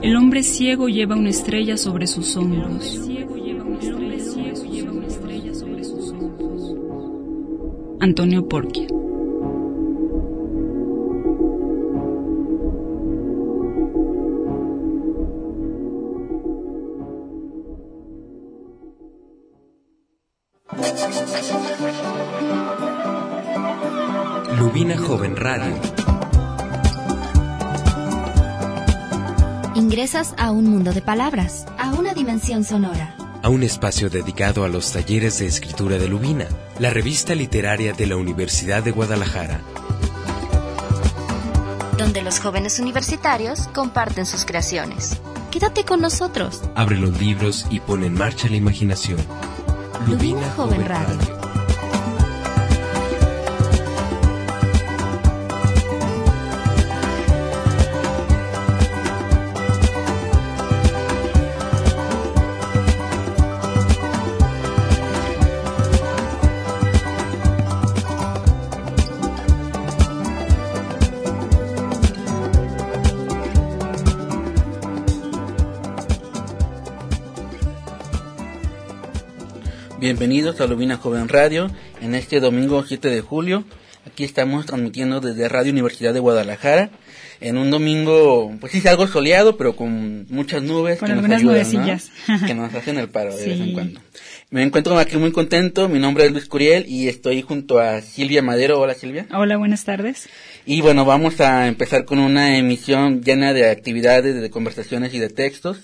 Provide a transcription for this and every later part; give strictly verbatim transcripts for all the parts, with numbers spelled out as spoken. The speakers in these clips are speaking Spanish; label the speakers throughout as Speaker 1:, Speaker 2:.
Speaker 1: El hombre ciego lleva una estrella sobre sus hombros. Antonio Porquia.
Speaker 2: Lubina Joven Radio.
Speaker 3: Ingresas a un mundo de palabras, a una dimensión sonora.
Speaker 2: A un espacio dedicado a los talleres de escritura de Lubina, la revista literaria de la Universidad de Guadalajara.
Speaker 3: Donde los jóvenes universitarios comparten sus creaciones. Quédate con nosotros.
Speaker 2: Abre los libros y pone en marcha la imaginación.
Speaker 3: Lubina, Lubina Joven, Joven Radio. Radio.
Speaker 4: Bienvenidos a Lubina Joven Radio en este domingo siete de julio. Aquí estamos transmitiendo desde Radio Universidad de Guadalajara en un domingo, pues sí, algo soleado, pero con muchas nubes.
Speaker 1: Con
Speaker 4: que
Speaker 1: algunas
Speaker 4: nos ayudan,
Speaker 1: nubecillas,
Speaker 4: ¿no? Que nos hacen el paro de
Speaker 1: sí.
Speaker 4: vez en cuando. Me encuentro aquí muy contento. Mi nombre es Luis Curiel y estoy junto a Silvia Madero. Hola, Silvia.
Speaker 1: Hola, buenas tardes.
Speaker 4: Y bueno, vamos a empezar con una emisión llena de actividades, de conversaciones y de textos.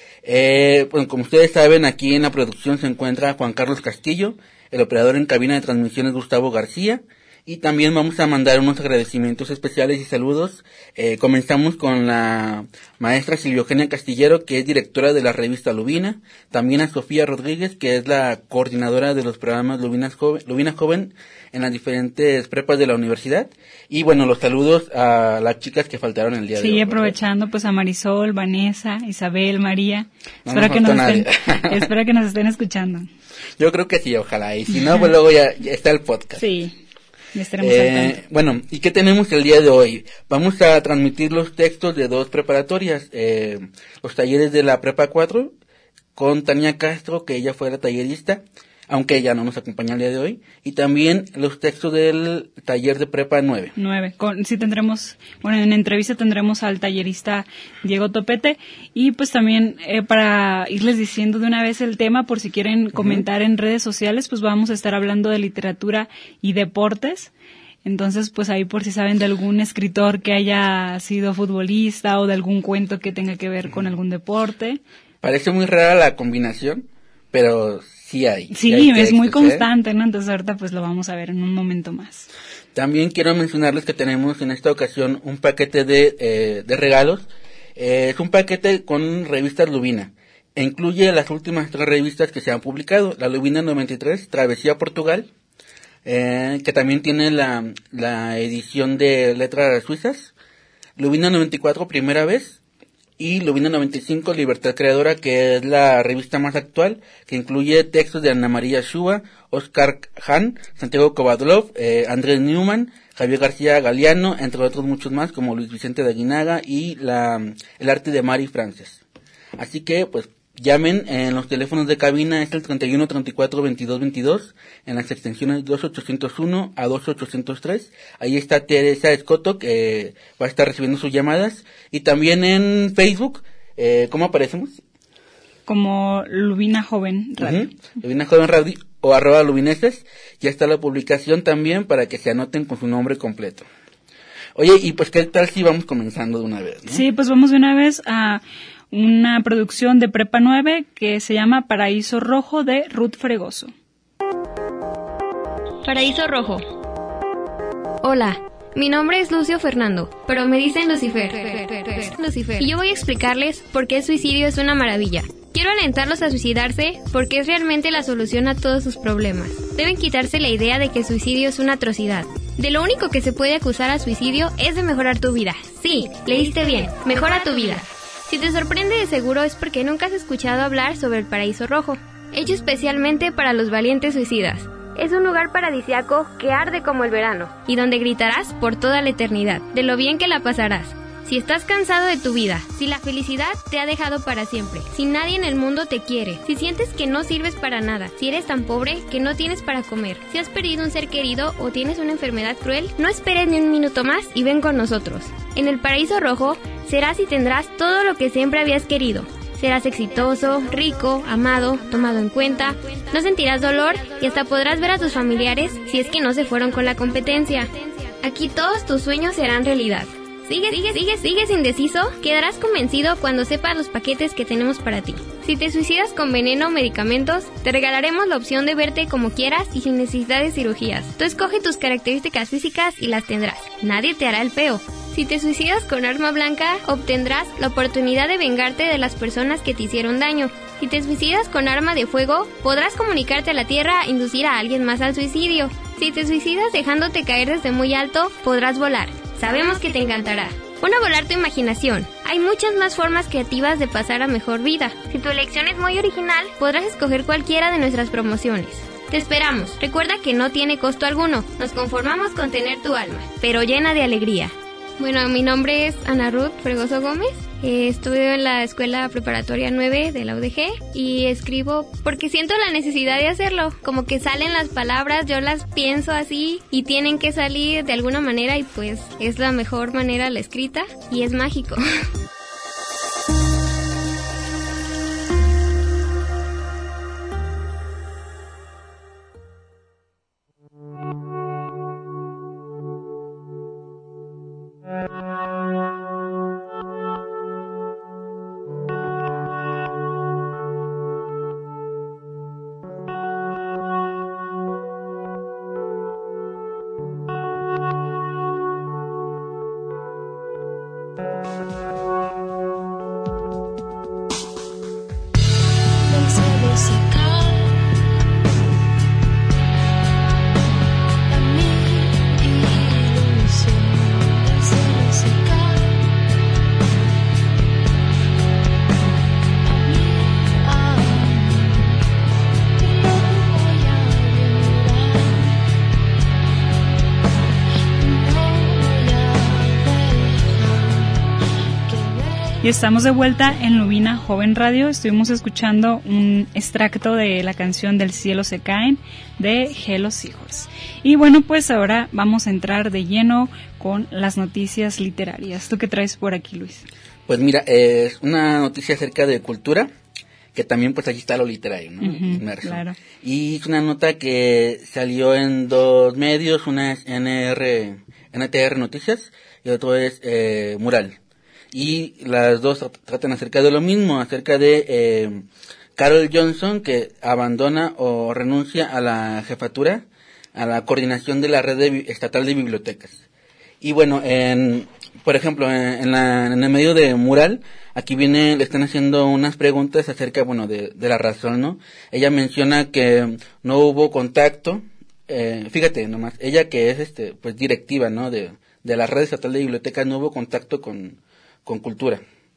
Speaker 4: Eh, bueno, como ustedes saben, aquí en la producción se encuentra Juan Carlos Castillo, el operador en cabina de transmisiones Gustavo García, y también vamos a mandar unos agradecimientos especiales y saludos. Eh, comenzamos con la maestra Silvia Eugenia Castillero, que es directora de la revista Lubina, también a Sofía Rodríguez, que es la coordinadora de los programas Lubina Joven, Lubina Joven en las diferentes prepas de la universidad, y bueno, los saludos a las chicas que faltaron el día
Speaker 1: sí,
Speaker 4: de hoy.
Speaker 1: Sí, aprovechando pues a Marisol, Vanessa, Isabel, María,
Speaker 4: no
Speaker 1: espero,
Speaker 4: nos
Speaker 1: que nos
Speaker 4: nadie.
Speaker 1: estén, espero que nos estén escuchando.
Speaker 4: Yo creo que sí, ojalá, y si no, pues luego ya, ya está el podcast.
Speaker 1: Sí. Ya estaremos
Speaker 4: eh, bueno, ¿y qué tenemos el día de hoy? Vamos a transmitir los textos de dos preparatorias, eh, los talleres de la Prepa cuatro, con Tania Castro, que ella fue la tallerista, aunque ella no nos acompaña el día de hoy, y también los textos del taller de Prepa nueve.
Speaker 1: nueve, con, sí tendremos, bueno, en entrevista tendremos al tallerista Diego Topete, y pues también eh, para irles diciendo de una vez el tema, por si quieren comentar uh-huh. en redes sociales, pues vamos a estar hablando de literatura y deportes. Entonces, pues ahí por si saben de algún escritor que haya sido futbolista o de algún cuento que tenga que ver uh-huh. con algún deporte.
Speaker 4: Parece muy rara la combinación, pero sí hay.
Speaker 1: Sí,
Speaker 4: sí hay
Speaker 1: es
Speaker 4: textos,
Speaker 1: muy
Speaker 4: ¿eh?
Speaker 1: constante, ¿no? Entonces ahorita pues lo vamos a ver en un momento más.
Speaker 4: También quiero mencionarles que tenemos en esta ocasión un paquete de, eh, de regalos. Eh, es un paquete con revistas Lubina. E incluye las últimas tres revistas que se han publicado. La Lubina noventa y tres, Travesía Portugal, eh, que también tiene la, la edición de letras suizas. Lubina noventa y cuatro, Primera Vez. Y Lubina noventa y cinco, Libertad Creadora, que es la revista más actual, que incluye textos de Ana María Shua, Oscar Hahn, Santiago Kovadlov, eh, Andrés Newman, Javier García Galeano, entre otros muchos más, como Luis Vicente de Aguinaga y la, el arte de Mari Frances. Así que, pues, llamen en los teléfonos de cabina, es el treinta y uno, treinta y cuatro, veintidós, veintidós, en las extensiones dos ocho cero uno a dos ocho cero tres. Ahí está Teresa Escoto, que va a estar recibiendo sus llamadas. Y también en Facebook, eh, ¿cómo aparecemos?
Speaker 1: Como Lubina Joven Radio.
Speaker 4: Uh-huh. Lubina Joven Radio o arroba lubineses. Ya está la publicación también para que se anoten con su nombre completo. Oye, y pues, ¿qué tal si vamos comenzando de una vez, no?
Speaker 1: Sí, pues vamos de una vez a una producción de Prepa nueve que se llama Paraíso Rojo, de Ruth Fregoso.
Speaker 5: Paraíso Rojo. Hola, mi nombre es Lucio Fernando, pero me dicen Lucifer. Lucifer. Y yo voy a explicarles por qué el suicidio es una maravilla. Quiero alentarlos a suicidarse porque es realmente la solución a todos sus problemas. Deben quitarse la idea de que el suicidio es una atrocidad. De lo único que se puede acusar al suicidio es de mejorar tu vida. Sí, leíste bien, mejora tu vida. Si te sorprende, de seguro es porque nunca has escuchado hablar sobre el Paraíso Rojo, hecho especialmente para los valientes suicidas. Es un lugar paradisiaco que arde como el verano y donde gritarás por toda la eternidad de lo bien que la pasarás. Si estás cansado de tu vida, si la felicidad te ha dejado para siempre, si nadie en el mundo te quiere, si sientes que no sirves para nada, si eres tan pobre que no tienes para comer, si has perdido un ser querido o tienes una enfermedad cruel, no esperes ni un minuto más y ven con nosotros. En el Paraíso Rojo serás y tendrás todo lo que siempre habías querido. Serás exitoso, rico, amado, tomado en cuenta, no sentirás dolor y hasta podrás ver a tus familiares si es que no se fueron con la competencia. Aquí todos tus sueños serán realidad. ¿Sigues, sigues, sigues, sigues indeciso? Quedarás convencido cuando sepas los paquetes que tenemos para ti. Si te suicidas con veneno o medicamentos, te regalaremos la opción de verte como quieras y sin necesidad de cirugías. Tú escoge tus características físicas y las tendrás. Nadie te hará el feo. Si te suicidas con arma blanca, obtendrás la oportunidad de vengarte de las personas que te hicieron daño. Si te suicidas con arma de fuego, podrás comunicarte a la Tierra e inducir a alguien más al suicidio. Si te suicidas dejándote caer desde muy alto, podrás volar. Sabemos que te encantará. Pon a volar tu imaginación. Hay muchas más formas creativas de pasar a mejor vida. Si tu elección es muy original, podrás escoger cualquiera de nuestras promociones. Te esperamos. Recuerda que no tiene costo alguno. Nos conformamos con tener tu alma, pero llena de alegría. Bueno, mi nombre es Ana Ruth Fregoso Gómez. Eh, estudio en la Escuela Preparatoria nueve de la U D G y escribo porque siento la necesidad de hacerlo. Como que salen las palabras, yo las pienso así y tienen que salir de alguna manera y pues es la mejor manera la escrita y es mágico.
Speaker 1: Y estamos de vuelta en Lubina Joven Radio. Estuvimos escuchando un extracto de la canción Del cielo se caen de Hello Seahorse. Y bueno, pues ahora vamos a entrar de lleno con las noticias literarias. ¿Tú qué traes por aquí, Luis?
Speaker 4: Pues mira, es una noticia acerca de cultura, que también pues aquí está lo literario, ¿no?
Speaker 1: Uh-huh,
Speaker 4: Inmerso.
Speaker 1: Claro.
Speaker 4: Y es una nota que salió en dos medios, una es N R, N T R Noticias y otro es eh, Mural. Y las dos tratan acerca de lo mismo, acerca de eh, Carol Johnson, que abandona o renuncia a la jefatura, a la coordinación de la red de, estatal de bibliotecas. Y bueno, en, por ejemplo, en, en, la, en el medio de Mural, aquí viene, le están haciendo unas preguntas acerca, bueno, de, de la razón, ¿no? Ella menciona que no hubo contacto, eh, fíjate nomás, ella que es, este, pues directiva, ¿no? De, de la red estatal de bibliotecas, no hubo contacto con con cultura,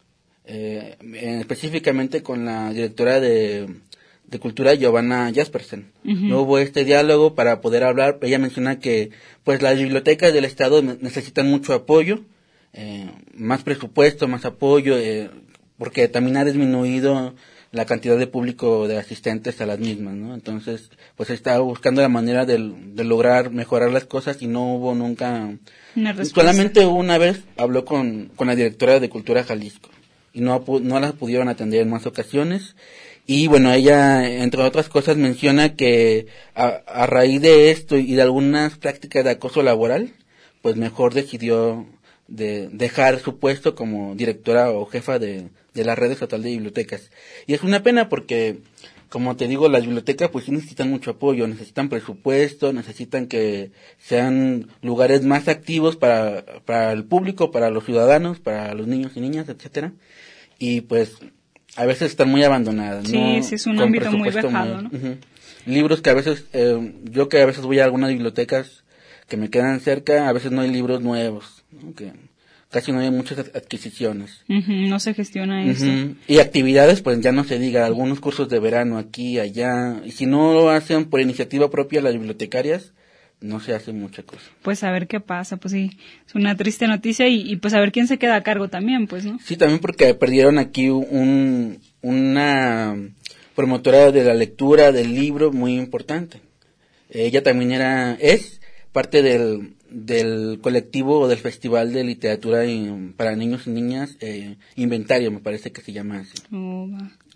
Speaker 4: eh, específicamente con la directora de, de cultura, Giovanna Jaspersen. Uh-huh. No hubo este diálogo para poder hablar. Ella menciona que pues las bibliotecas del Estado necesitan mucho apoyo, eh, más presupuesto, más apoyo, eh, porque también ha disminuido la cantidad de público de asistentes a las mismas, ¿no? Entonces, pues está buscando la manera de, de lograr mejorar las cosas y no hubo nunca... Solamente una vez habló con, con la directora de Cultura Jalisco y no, no las pudieron atender en más ocasiones. Y bueno, ella, entre otras cosas, menciona que a, a raíz de esto y de algunas prácticas de acoso laboral, pues mejor decidió de dejar su puesto como directora o jefa de, de la red estatal de bibliotecas. Y es una pena porque, como te digo, las bibliotecas pues sí necesitan mucho apoyo, necesitan presupuesto, necesitan que sean lugares más activos para, para el público, para los ciudadanos, para los niños y niñas, etcétera. Y pues a veces están muy abandonadas,
Speaker 1: sí,
Speaker 4: ¿no?
Speaker 1: Sí, es un
Speaker 4: Con
Speaker 1: ámbito muy vejado, ¿no?
Speaker 4: Uh-huh. Libros que a veces, eh, yo que a veces voy a algunas bibliotecas que me quedan cerca, a veces no hay libros nuevos, ¿no? Que casi no hay muchas adquisiciones.
Speaker 1: Uh-huh, no se gestiona uh-huh. eso.
Speaker 4: Y actividades, pues ya no se diga, algunos cursos de verano aquí, allá, y si no lo hacen por iniciativa propia las bibliotecarias, no se hace mucha cosa.
Speaker 1: Pues a ver qué pasa, pues sí, es una triste noticia y, y pues a ver quién se queda a cargo también, pues, ¿no?
Speaker 4: Sí, también porque perdieron aquí un una promotora de la lectura del libro muy importante. Ella también era, es parte del, del colectivo o del Festival de Literatura en, para Niños y Niñas, eh, Inventario, me parece que se llama así.
Speaker 1: Oh,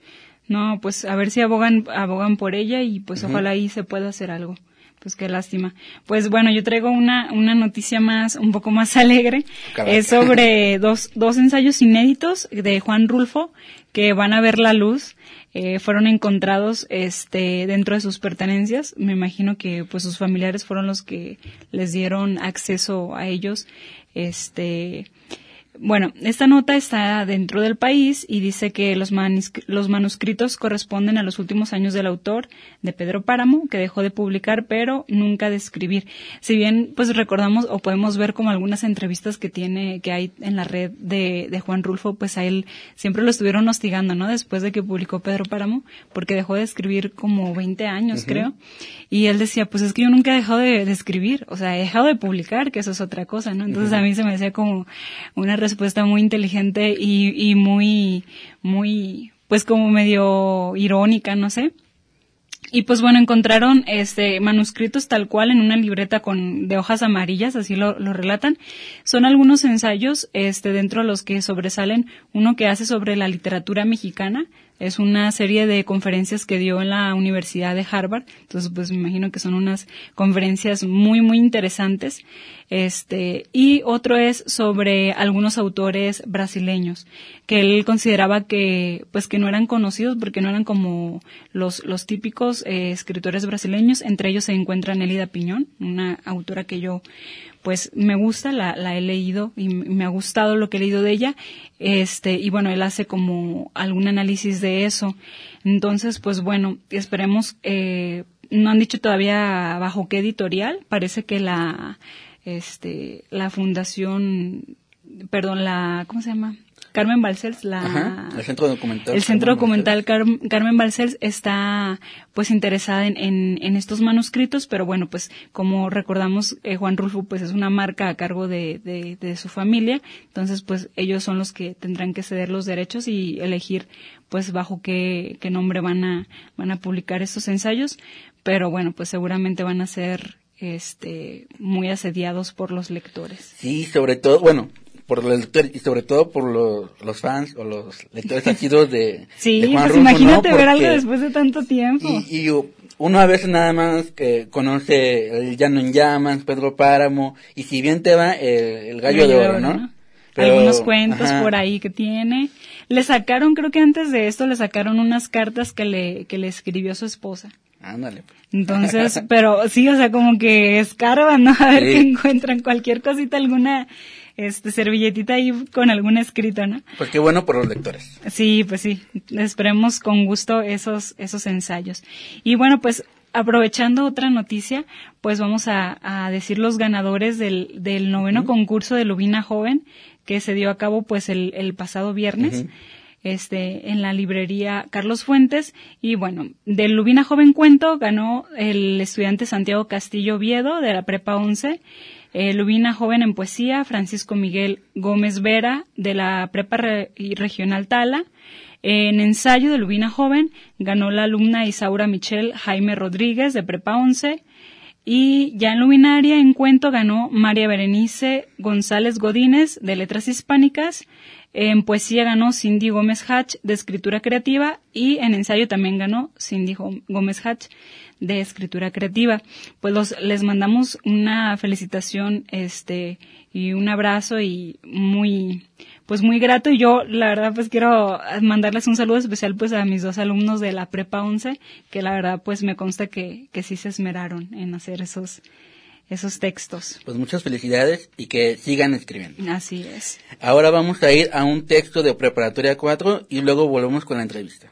Speaker 1: no, pues a ver si abogan abogan por ella y pues uh-huh. ojalá ahí se pueda hacer algo. Pues qué lástima. Pues bueno, yo traigo una una noticia más, un poco más alegre. Caraca. Es sobre dos dos ensayos inéditos de Juan Rulfo que van a ver la luz. Eh, fueron encontrados este dentro de sus pertenencias. Me imagino que pues sus familiares fueron los que les dieron acceso a ellos. Este Bueno, esta nota está dentro del país y dice que los, manuscri- los manuscritos corresponden a los últimos años del autor, de Pedro Páramo, que dejó de publicar, pero nunca de escribir. Si bien, pues recordamos o podemos ver como algunas entrevistas que tiene, que hay en la red de, de Juan Rulfo, pues a él siempre lo estuvieron hostigando, ¿no? Después de que publicó Pedro Páramo, porque dejó de escribir como veinte años, uh-huh. creo. Y él decía, pues es que yo nunca he dejado de, de escribir, o sea, he dejado de publicar, que eso es otra cosa, ¿no? Entonces uh-huh. a mí se me decía como una respuesta muy inteligente y, y muy, muy, pues como medio irónica, no sé. Y pues bueno, encontraron este manuscritos tal cual en una libreta con de hojas amarillas, así lo, lo relatan. Son algunos ensayos este dentro de los que sobresalen uno que hace sobre la literatura mexicana. Es una serie de conferencias que dio en la Universidad de Harvard. Entonces, pues me imagino que son unas conferencias muy, muy interesantes. Este, y otro es sobre algunos autores brasileños, que él consideraba que, pues que no eran conocidos porque no eran como los, los típicos eh, escritores brasileños. Entre ellos se encuentra Nélida Piñón, una autora que yo, pues me gusta, la, la he leído y me ha gustado lo que he leído de ella. Este, y bueno, él hace como algún análisis de eso. Entonces, pues bueno, esperemos, eh, no han dicho todavía bajo qué editorial. Parece que la, este, la fundación, perdón, la, ¿cómo se llama? Carmen Balcells, la,
Speaker 4: Ajá, el centro documental.
Speaker 1: El centro documental Car- Carmen Balcells está, pues, interesada en, en, en estos manuscritos, pero bueno, pues, como recordamos, eh, Juan Rulfo, pues, es una marca a cargo de, de, de su familia, entonces, pues, ellos son los que tendrán que ceder los derechos y elegir, pues, bajo qué, qué nombre van a, van a publicar estos ensayos, pero bueno, pues, seguramente van a ser, este, muy asediados por los lectores.
Speaker 4: Sí, sobre todo, bueno, por los lectores y sobre todo por los, los fans o los lectores asiduos de,
Speaker 1: sí,
Speaker 4: de Juan
Speaker 1: pues
Speaker 4: Rulfo,
Speaker 1: imagínate
Speaker 4: ¿no?
Speaker 1: ver algo después de tanto tiempo.
Speaker 4: Y, y uno a veces nada más que conoce el Llano en Llamas, Pedro Páramo, y si bien te va el, el Gallo, el gallo de Oro, oro ¿no? ¿no?
Speaker 1: Pero, algunos cuentos ajá. por ahí que tiene. Le sacaron, creo que antes de esto, le sacaron unas cartas que le, que le escribió su esposa.
Speaker 4: Ándale. Pues.
Speaker 1: Entonces, pero sí, o sea, como que escarban, ¿no? A ver sí. qué encuentran, cualquier cosita, alguna este servilletita ahí con algún escrito, ¿no?
Speaker 4: Pues qué bueno por los lectores.
Speaker 1: Sí, pues sí, esperemos con gusto esos esos ensayos. Y bueno, pues aprovechando otra noticia, pues vamos a, a decir los ganadores del, del noveno uh-huh. concurso de Lubina Joven, que se dio a cabo pues el, el pasado viernes. Uh-huh. Este, en la librería Carlos Fuentes, y bueno, del Lubina Joven Cuento ganó el estudiante Santiago Castillo Oviedo de la Prepa once, eh, Lubina Joven en Poesía, Francisco Miguel Gómez Vera de la Prepa Re- Regional Tala, en ensayo de Lubina Joven ganó la alumna Isaura Michelle Jaime Rodríguez de Prepa once, y ya en Lubinaria en Cuento ganó María Berenice González Godínez de Letras Hispánicas. En poesía ganó Cindy Gómez Hatch de escritura creativa y en ensayo también ganó Cindy Gómez Hatch de escritura creativa. Pues los, les mandamos una felicitación este y un abrazo y muy pues muy grato, y yo la verdad pues quiero mandarles un saludo especial pues a mis dos alumnos de la Prepa once, que la verdad pues me consta que que sí se esmeraron en hacer esos esos textos.
Speaker 4: Pues muchas felicidades y que sigan escribiendo.
Speaker 1: Así es.
Speaker 4: Ahora vamos a ir a un texto de Preparatoria cuatro y luego volvemos con la entrevista.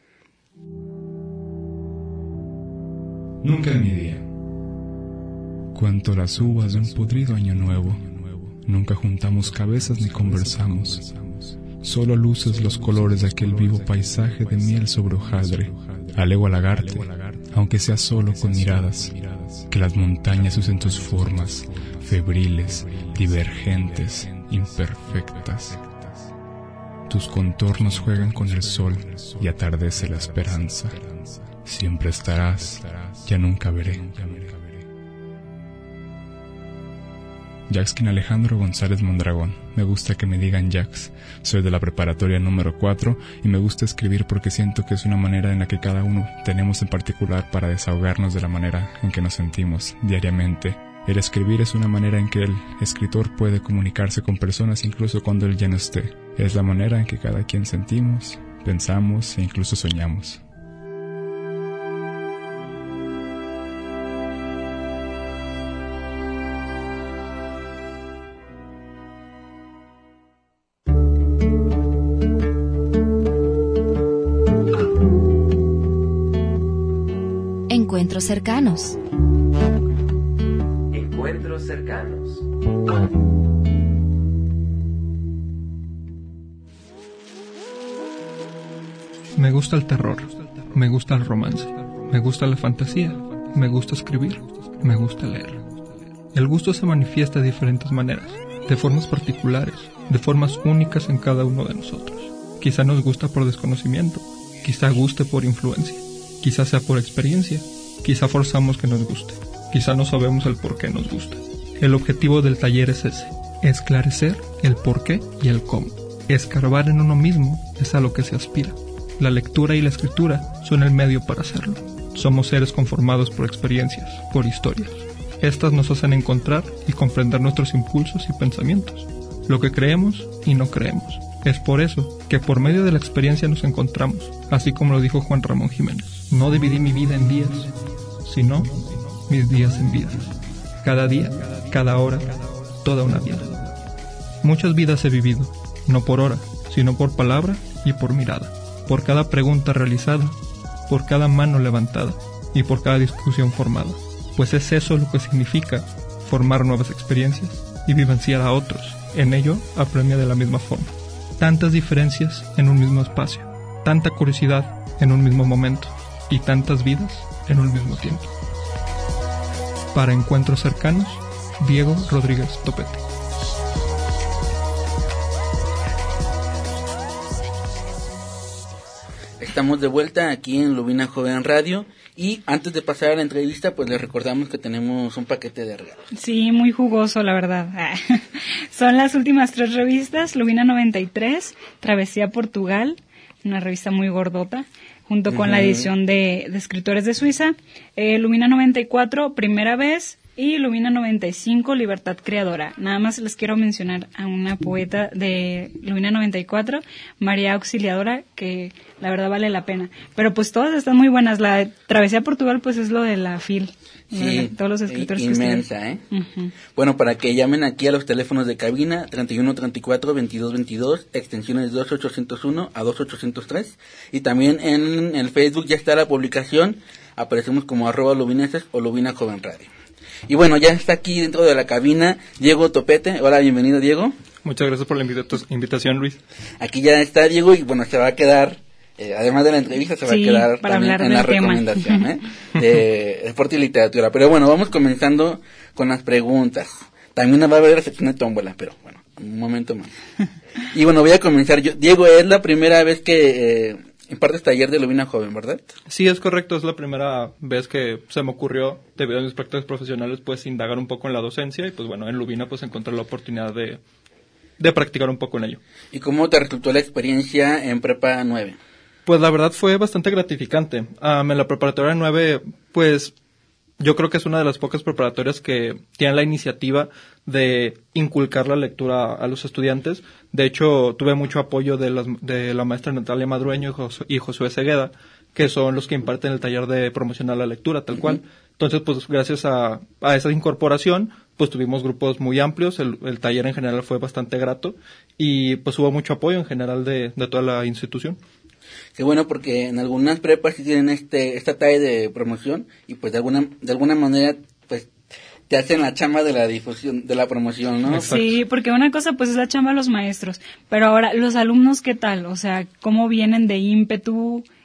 Speaker 6: Nunca en mi día. Cuento las uvas de un podrido año nuevo. Nunca juntamos cabezas ni conversamos. Solo luces los colores de aquel vivo paisaje de miel sobre hojaldre. Alego a Lagarte, aunque sea solo con miradas, que las montañas usen tus formas, febriles, divergentes, imperfectas. Tus contornos juegan con el sol y atardece la esperanza. Siempre estarás, ya nunca veré. Jackskin Alejandro González Mondragón. Me gusta que me digan Jax. Soy de la preparatoria número cuatro y me gusta escribir porque siento que es una manera en la que cada uno tenemos en particular para desahogarnos de la manera en que nos sentimos diariamente. El escribir es una manera en que el escritor puede comunicarse con personas incluso cuando él ya no esté. Es la manera en que cada quien sentimos, pensamos e incluso soñamos.
Speaker 3: Encuentros cercanos.
Speaker 2: Encuentros cercanos.
Speaker 7: Me gusta el terror, me gusta el romance, me gusta la fantasía, me gusta escribir, me gusta leer. El gusto se manifiesta de diferentes maneras, de formas particulares, de formas únicas en cada uno de nosotros. Quizá nos gusta por desconocimiento, quizá guste por influencia, quizá sea por experiencia, quizá forzamos que nos guste, quizá no sabemos el por qué nos gusta. El objetivo del taller es ese, esclarecer el por qué y el cómo. Escarbar en uno mismo es a lo que se aspira. La lectura y la escritura son el medio para hacerlo. Somos seres conformados por experiencias, por historias. Estas nos hacen encontrar y comprender nuestros impulsos y pensamientos, lo que creemos y no creemos. Es por eso que por medio de la experiencia nos encontramos, así como lo dijo Juan Ramón Jiménez. No dividí mi vida en días, sino mis días en vidas. Cada día, cada hora, toda una vida. Muchas vidas he vivido, no por hora, sino por palabra y por mirada. Por cada pregunta realizada, por cada mano levantada y por cada discusión formada. Pues es eso lo que significa formar nuevas experiencias y vivenciar a otros. En ello apremia de la misma forma. Tantas diferencias en un mismo espacio, tanta curiosidad en un mismo momento y tantas vidas en un mismo tiempo. Para encuentros cercanos, Diego Rodríguez Topete.
Speaker 4: Estamos de vuelta aquí en Lubina Joven Radio y antes de pasar a la entrevista pues les recordamos que tenemos un paquete de regalos.
Speaker 1: Sí, muy jugoso la verdad. Son las últimas tres revistas, Lubina noventa y tres, Travesía Portugal, una revista muy gordota, junto con uh-huh. la edición de, de escritores de Suiza, eh, Lubina noventa y cuatro, Primera Vez, y Lubina noventa y cinco, Libertad Creadora. Nada más les quiero mencionar a una poeta de Lubina noventa y cuatro, María Auxiliadora, que la verdad vale la pena. Pero pues todas están muy buenas. La de Travesía a Portugal pues es lo de la F I L.
Speaker 4: Sí,
Speaker 1: de todos los escritores
Speaker 4: inmensa,
Speaker 1: que
Speaker 4: ¿eh?
Speaker 1: Uh-huh.
Speaker 4: Bueno, para que llamen aquí a los teléfonos de cabina, treinta y uno treinta y cuatro veintidós veintidós, extensiones dos ochocientos uno a dos ochocientos tres. Y también en el Facebook ya está la publicación, aparecemos como arroba lubineses o Lubina Joven Radio. Y bueno, ya está aquí dentro de la cabina Diego Topete. Hola, bienvenido Diego.
Speaker 7: Muchas gracias por la invita- invitación, Luis.
Speaker 4: Aquí ya está Diego y bueno, se va a quedar, eh, además de la entrevista, se va sí, a quedar también en la tema. recomendación ¿eh? de deporte y literatura. Pero bueno, vamos comenzando con las preguntas. También va a haber la sección de tómbola, pero bueno, un momento más. Y bueno, voy a comenzar yo. Diego, es la primera vez que eh, impartes taller de Lubina Joven, ¿verdad?
Speaker 7: Sí, es correcto, es la primera vez que se me ocurrió, debido a mis prácticas profesionales, pues indagar un poco en la docencia y pues bueno, en Lubina pues encontré la oportunidad de, de practicar un poco en ello.
Speaker 4: ¿Y cómo te resultó la experiencia en Prepa nueve?
Speaker 7: Pues la verdad fue bastante gratificante. Um, en la preparatoria nueve, pues yo creo que es una de las pocas preparatorias que tienen la iniciativa de inculcar la lectura a los estudiantes. De hecho, tuve mucho apoyo de, las, de la maestra Natalia Madrueño y, Jos- y Josué Segueda, que son los que imparten el taller de promocionar la lectura, tal uh-huh. cual. Entonces, pues gracias a, a esa incorporación, pues tuvimos grupos muy amplios, el, el taller en general fue bastante grato y pues hubo mucho apoyo en general de, de toda la institución.
Speaker 4: Qué bueno, porque en algunas prepas sí tienen este esta talla de promoción y pues de alguna de alguna manera pues te hacen la chamba de la difusión, de la promoción, ¿no?
Speaker 1: Exacto. Sí, porque una cosa pues es la chamba de los maestros, pero ahora los alumnos, ¿qué tal? O sea, ¿cómo vienen de ímpetu?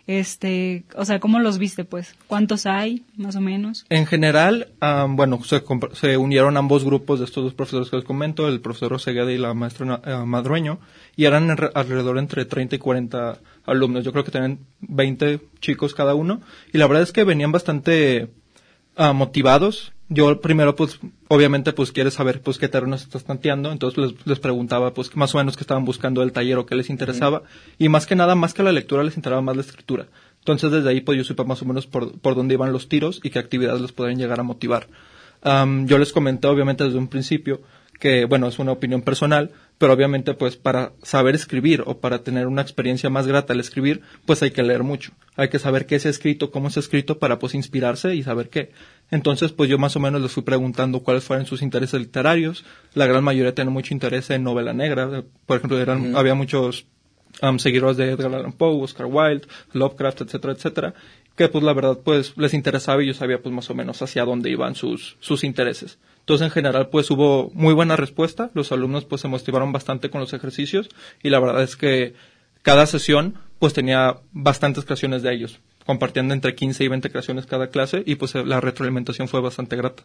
Speaker 1: Este, o sea, ¿cómo los viste, pues? ¿Cuántos hay, más o menos?
Speaker 7: En general, um, bueno, se, se unieron ambos grupos de estos dos profesores que les comento, el profesor Osegueda y la maestra uh, Madrueño, y eran en, alrededor entre treinta y cuarenta alumnos. Yo creo que tenían veinte chicos cada uno, y la verdad es que venían bastante uh, motivados. Yo primero, pues, obviamente, pues, quieres saber, pues, qué terreno se estás tanteando, entonces les, les preguntaba, pues, más o menos qué estaban buscando del taller o qué les interesaba, uh-huh. y más que nada, más que la lectura, les interesaba más la escritura. Entonces, desde ahí, pues, yo supe más o menos por, por dónde iban los tiros y qué actividades les podrían llegar a motivar. Um, yo les comenté, obviamente, desde un principio, que, bueno, es una opinión personal, pero obviamente, pues, para saber escribir o para tener una experiencia más grata al escribir, pues hay que leer mucho. Hay que saber qué se ha escrito, cómo se ha escrito, para, pues, inspirarse y saber qué. Entonces, pues, yo más o menos les fui preguntando cuáles fueron sus intereses literarios. La gran mayoría tiene mucho interés en novela negra. Por ejemplo, eran, uh-huh. había muchos um, seguidores de Edgar Allan Poe, Oscar Wilde, Lovecraft, etcétera, etcétera, que, pues, la verdad, pues, les interesaba y yo sabía, pues, más o menos hacia dónde iban sus, sus intereses. Entonces, en general, pues, hubo muy buena respuesta. Los alumnos, pues, se motivaron bastante con los ejercicios y la verdad es que cada sesión, pues, tenía bastantes creaciones de ellos, compartiendo entre quince y veinte creaciones cada clase y, pues, la retroalimentación fue bastante grata.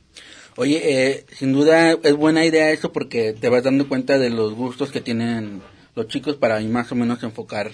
Speaker 4: Oye, eh, sin duda es buena idea eso porque te vas dando cuenta de los gustos que tienen los chicos para más o menos enfocar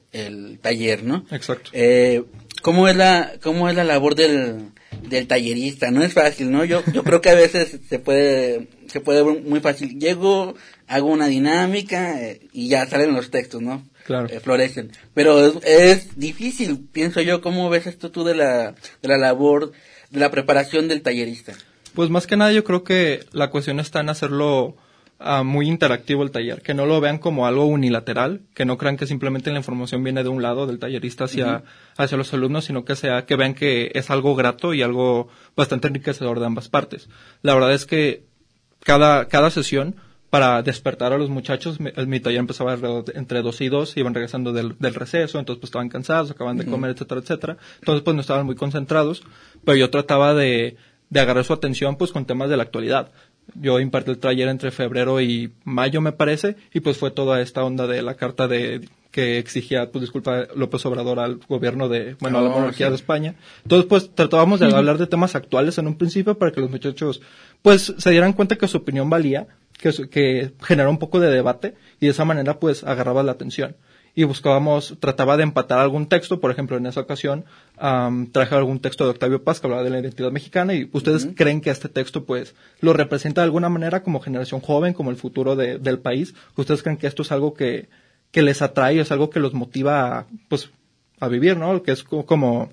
Speaker 4: el taller, ¿no?
Speaker 7: Exacto.
Speaker 4: Eh, ¿cómo es la, cómo es la labor del, del tallerista? No es fácil, ¿no? Yo, yo creo que a veces se puede, se puede ver muy fácil. Llego, hago una dinámica eh, y ya salen los textos, ¿no?
Speaker 7: Claro.
Speaker 4: Eh, florecen. Pero es, es difícil, pienso yo. ¿Cómo ves esto tú de la, de la labor, de la preparación del tallerista?
Speaker 7: Pues más que nada yo creo que la cuestión está en hacerlo Uh, muy interactivo el taller, que no lo vean como algo unilateral, que no crean que simplemente la información viene de un lado del tallerista hacia, uh-huh. hacia los alumnos, sino que sea, que vean que es algo grato y algo bastante enriquecedor de ambas partes. La verdad es que cada, cada sesión, para despertar a los muchachos, mi, mi taller empezaba alrededor de, entre dos y dos, iban regresando del, del receso, entonces pues estaban cansados, acaban de uh-huh. comer, etcétera, etcétera, entonces pues no estaban muy concentrados, pero yo trataba de, de agarrar su atención pues con temas de la actualidad. Yo impartí el taller entre febrero y mayo, me parece, y pues fue toda esta onda de la carta de que exigía, pues disculpa, López Obrador al gobierno de, bueno, oh, a la monarquía sí. de España. Entonces, pues tratábamos de hablar de temas actuales en un principio para que los muchachos, pues, se dieran cuenta que su opinión valía, que, que generó un poco de debate, y de esa manera, pues, agarraba la atención. Y buscábamos, trataba de empatar algún texto, por ejemplo, en esa ocasión, um, traje algún texto de Octavio Paz que hablaba de la identidad mexicana y ustedes uh-huh. creen que este texto, pues, lo representa de alguna manera como generación joven, como el futuro de, del país. Ustedes creen que esto es algo que, que les atrae, es algo que los motiva a, pues, a vivir, ¿no? Que es como,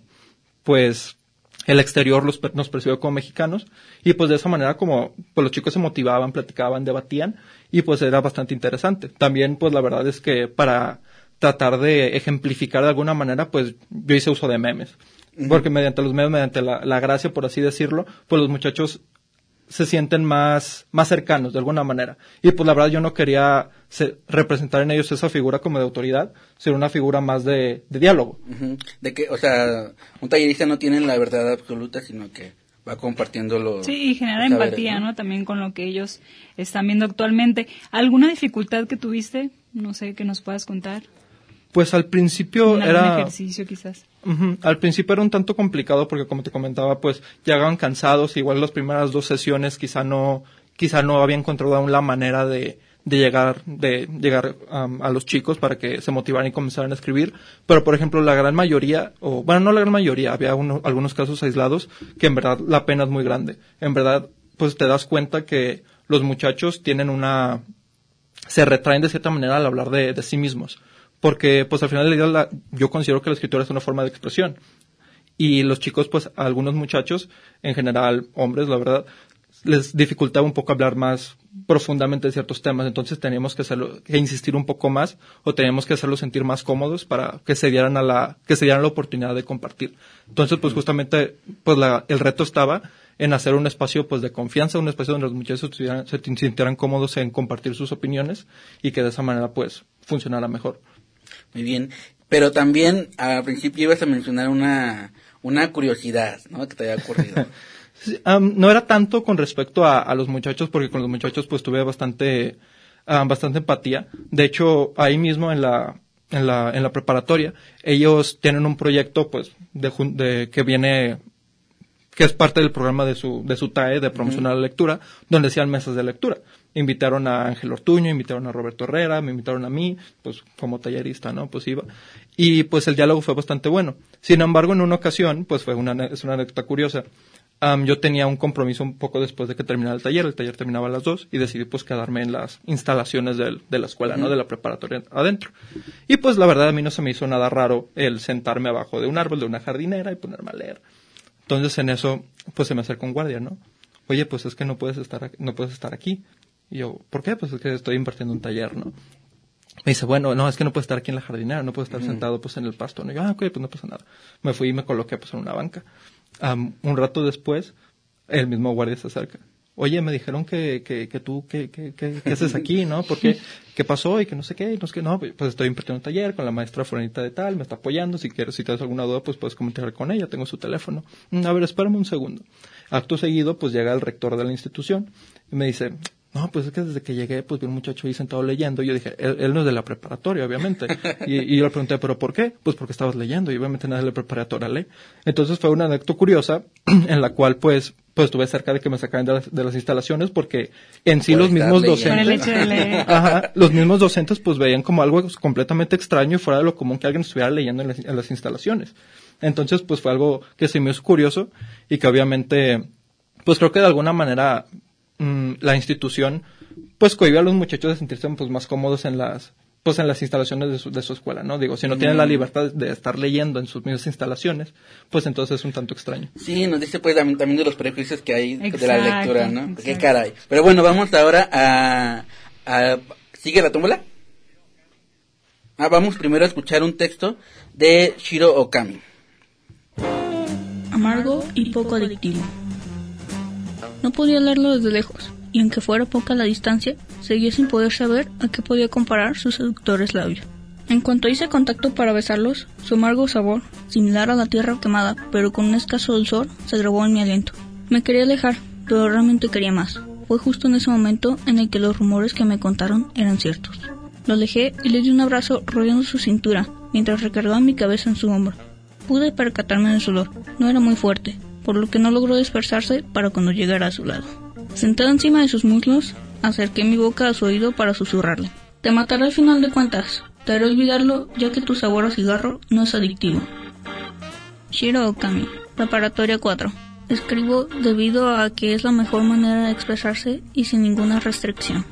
Speaker 7: pues, el exterior los, nos percibió como mexicanos y pues de esa manera como, pues los chicos se motivaban, platicaban, debatían y pues era bastante interesante. También, pues, la verdad es que para tratar de ejemplificar de alguna manera, pues yo hice uso de memes. Uh-huh. Porque mediante los memes, mediante la, la gracia, por así decirlo, pues los muchachos se sienten más, más cercanos de alguna manera. Y pues la verdad yo no quería se, representar en ellos esa figura como de autoridad, sino una figura más de, de diálogo.
Speaker 4: Uh-huh. De que, o sea, un tallerista no tiene la verdad absoluta, sino que va compartiendo los
Speaker 1: Sí, y genera
Speaker 4: los saberes,
Speaker 1: empatía,
Speaker 4: ¿no?
Speaker 1: ¿no? También con lo que ellos están viendo actualmente. ¿Alguna dificultad que tuviste? No sé, que nos puedas contar.
Speaker 7: Pues al principio
Speaker 1: ¿Un
Speaker 7: era...
Speaker 1: ejercicio quizás?
Speaker 7: Uh-huh. Al principio era un tanto complicado porque, como te comentaba, pues llegaban cansados. Igual las primeras dos sesiones quizá no quizá no había encontrado aún la manera de, de llegar de llegar um, a los chicos para que se motivaran y comenzaran a escribir. Pero, por ejemplo, la gran mayoría, o bueno, no la gran mayoría, había uno, algunos casos aislados que en verdad la pena es muy grande. En verdad, pues te das cuenta que los muchachos tienen una... se retraen de cierta manera al hablar de, de sí mismos. Porque, pues, al final del día, la, yo considero que la escritura es una forma de expresión. Y los chicos, pues, a algunos muchachos, en general, hombres, la verdad, les dificultaba un poco hablar más profundamente de ciertos temas. Entonces, teníamos que hacerlo, que insistir un poco más, o teníamos que hacerlos sentir más cómodos para que se dieran a la, que se dieran la oportunidad de compartir. Entonces, pues, justamente, pues, la, el reto estaba en hacer un espacio, pues, de confianza, un espacio donde los muchachos se sintieran cómodos en compartir sus opiniones y que de esa manera, pues, funcionara mejor.
Speaker 4: Muy bien, pero también al principio ibas a mencionar una una curiosidad, ¿no? Que te había ocurrido.
Speaker 7: sí, um, no era tanto con respecto a, a los muchachos, porque con los muchachos pues tuve bastante uh, bastante empatía. De hecho, ahí mismo en la en la, en la preparatoria, ellos tienen un proyecto, pues, de, de que viene, que es parte del programa de su, de su T A E, de promocionar uh-huh. la lectura, donde hacían mesas de lectura. Invitaron a Ángel Ortuño, invitaron a Roberto Herrera, me invitaron a mí, pues, como tallerista, ¿no? Pues iba. Y, pues, el diálogo fue bastante bueno. Sin embargo, en una ocasión, pues, fue una, es una anécdota curiosa. Um, yo tenía un compromiso un poco después de que terminara el taller. El taller terminaba a las dos y decidí pues quedarme en las instalaciones del, de la escuela, ¿no? De la preparatoria adentro. Y pues la verdad a mí no se me hizo nada raro el sentarme abajo de un árbol, de una jardinera y ponerme a leer. Entonces en eso pues se me acerca un guardia, ¿no? Oye, pues es que no puedes estar, no puedes estar aquí. Y yo, ¿por qué? Pues es que estoy impartiendo un taller, ¿no? Me dice, bueno, no, es que no puedes estar aquí en la jardinera, no puedes estar mm. sentado pues en el pasto, ¿no? Y yo, ah, ok, pues no pasa nada. Me fui y me coloqué pues en una banca. Um, un rato después, el mismo guardia se acerca. Oye, me dijeron que, que, que tú, que, que, que, que haces aquí, ¿no? Porque, ¿qué pasó? Y que no sé qué, y no sé qué, no, pues estoy impartiendo un taller con la maestra fulanita de tal, me está apoyando, si quieres, si tienes alguna duda, pues puedes comentar con ella, tengo su teléfono. A ver, espérame un segundo. Acto seguido, pues llega el rector de la institución y me dice, no, pues es que desde que llegué, pues vi un muchacho ahí sentado leyendo. Y yo dije, él, él no es de la preparatoria, obviamente. Y, y yo le pregunté, ¿pero por qué? Pues porque estabas leyendo y obviamente nadie de la preparatoria lee. Entonces fue una anécdota curiosa en la cual, pues, pues estuve cerca de que me sacaran de las, de las instalaciones porque en sí los mismos docentes, ajá, los mismos docentes pues veían como algo completamente extraño y fuera de lo común que alguien estuviera leyendo en las, en las instalaciones. Entonces, pues fue algo que se me hizo curioso y que obviamente, pues creo que de alguna manera la institución pues cohibe a los muchachos de sentirse pues más cómodos en las pues en las instalaciones de su, de su escuela, ¿no? Digo, si no mm. tienen la libertad de estar leyendo en sus mismas instalaciones, pues entonces es un tanto extraño.
Speaker 4: Sí, nos dice pues también, también de los prejuicios que hay exacto, de la lectura, ¿no? Exacto. Qué caray. Pero bueno, vamos ahora a, a ¿sigue la tómbola? Ah, vamos primero a escuchar un texto de Shiro Okami.
Speaker 8: Amargo y poco adictivo. No podía leerlo desde lejos, y aunque fuera poca la distancia, seguía sin poder saber a qué podía comparar sus seductores labios. En cuanto hice contacto para besarlos, su amargo sabor, similar a la tierra quemada, pero con un escaso dulzor, se grabó en mi aliento. Me quería alejar, pero realmente quería más. Fue justo en ese momento en el que los rumores que me contaron eran ciertos. Lo alejé y le di un abrazo rodeando su cintura, mientras recargaba mi cabeza en su hombro. Pude percatarme del sudor, no era muy fuerte, por lo que no logró dispersarse para cuando llegara a su lado. Sentada encima de sus muslos, acerqué mi boca a su oído para susurrarle. Te mataré al final de cuentas, te haré olvidarlo ya que tu sabor a cigarro no es adictivo. Shiro Okami, preparatoria cuatro. Escribo debido a que es la mejor manera de expresarse y sin ninguna restricción.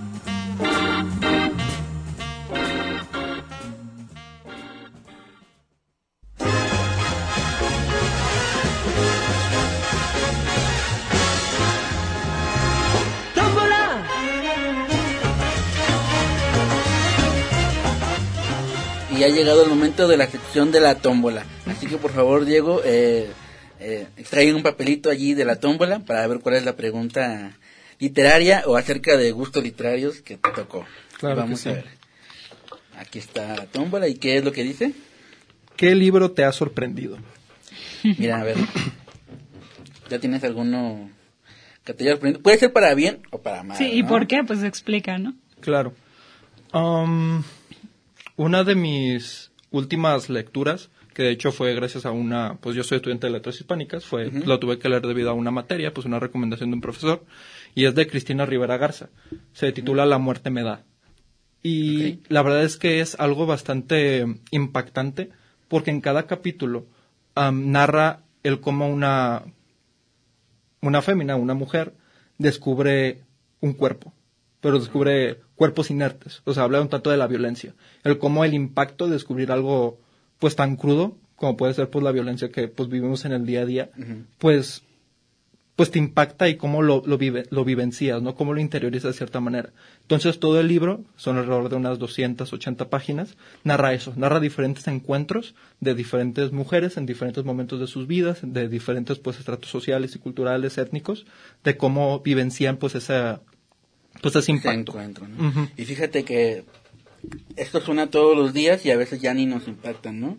Speaker 4: Y ha llegado el momento de la sección de la tómbola. Así que por favor, Diego, eh, eh, extrae un papelito allí de la tómbola para ver cuál es la pregunta literaria o acerca de gustos literarios que te tocó.
Speaker 7: Claro,
Speaker 4: vamos
Speaker 7: que sí.
Speaker 4: a ver. Aquí está la tómbola. ¿Y qué es lo que dice?
Speaker 7: ¿Qué libro te ha sorprendido?
Speaker 4: Mira, a ver. ¿Ya tienes alguno que te haya sorprendido? Puede ser para bien o para mal.
Speaker 1: Sí, ¿y
Speaker 4: ¿no?
Speaker 1: por qué? Pues explica, ¿no?
Speaker 7: Claro. Um, una de mis últimas lecturas, que de hecho fue gracias a una, pues yo soy estudiante de letras hispánicas, fue, uh-huh. lo tuve que leer debido a una materia, pues una recomendación de un profesor, y es de Cristina Rivera Garza. Se titula La muerte me da. Y okay. la verdad es que es algo bastante impactante, porque en cada capítulo um, narra el cómo una, una fémina, una mujer, descubre un cuerpo, pero descubre cuerpos inertes. O sea, habla un tanto de la violencia. El cómo el impacto de descubrir algo pues tan crudo como puede ser pues la violencia que pues vivimos en el día a día, uh-huh. pues pues te impacta y cómo lo lo vive lo vivencias, ¿no? Cómo lo interiorizas de cierta manera. Entonces todo el libro, son alrededor de unas doscientas ochenta páginas, narra eso, narra diferentes encuentros de diferentes mujeres en diferentes momentos de sus vidas, de diferentes pues estratos sociales y culturales, étnicos, de cómo vivencian pues esa pues ese impacto.
Speaker 4: Ese encuentro, ¿no?
Speaker 7: Uh-huh.
Speaker 4: Y fíjate que esto suena todos los días y a veces ya ni nos impactan, ¿no?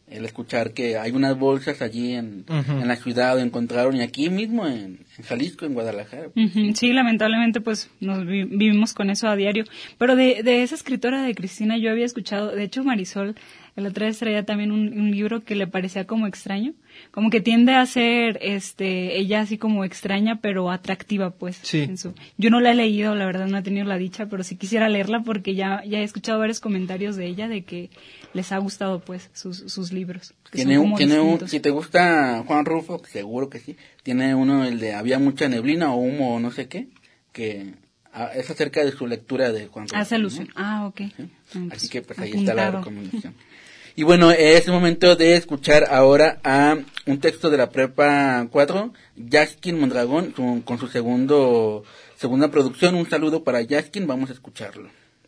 Speaker 4: el escuchar que hay unas bolsas allí en, uh-huh. en la ciudad, o encontraron, y aquí mismo en, en Jalisco, en Guadalajara. Pues,
Speaker 1: uh-huh. Sí, lamentablemente pues nos vi- vivimos con eso a diario. Pero de, de esa escritora de Cristina yo había escuchado, de hecho Marisol el otro día traía también un, un libro que le parecía como extraño, como que tiende a ser este ella así como extraña pero atractiva, pues.
Speaker 7: Sí.
Speaker 1: En su, yo no la he leído, la verdad no he tenido la dicha, pero sí quisiera leerla porque ya ya he escuchado varios comentarios de ella de que les ha gustado pues sus sus libros.
Speaker 4: Tiene un, tiene un, si te gusta Juan Rulfo, seguro que sí, tiene uno, el de Había mucha neblina o humo o no sé qué, que ah, es acerca de su lectura de Juan Rulfo.
Speaker 1: Hace alusión. ¿No? Ah, ok.
Speaker 4: ¿Sí?
Speaker 1: Pues,
Speaker 4: así que pues ahí
Speaker 1: apuntado.
Speaker 4: está la recomendación. Y bueno, es el momento de escuchar ahora a un texto de la Prepa cuatro, Yaskin Mondragón, su, con su segundo segunda producción. Un saludo para Yaskin, vamos a escucharlo.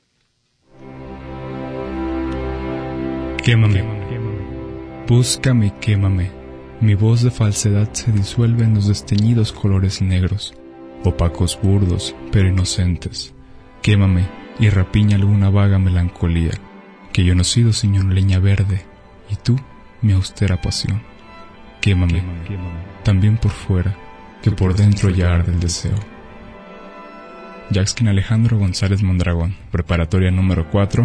Speaker 6: Quémame, búscame y quémame. Mi voz de falsedad se disuelve en los desteñidos colores negros, opacos burdos, pero inocentes. Quémame y rapiña alguna vaga melancolía, que yo no he sido sino leña verde, y tú, mi austera pasión. Quémame, quémame, quémame, también por fuera, que por dentro ya arde el deseo. Yaxkin Alejandro González Mondragón, preparatoria número cuatro.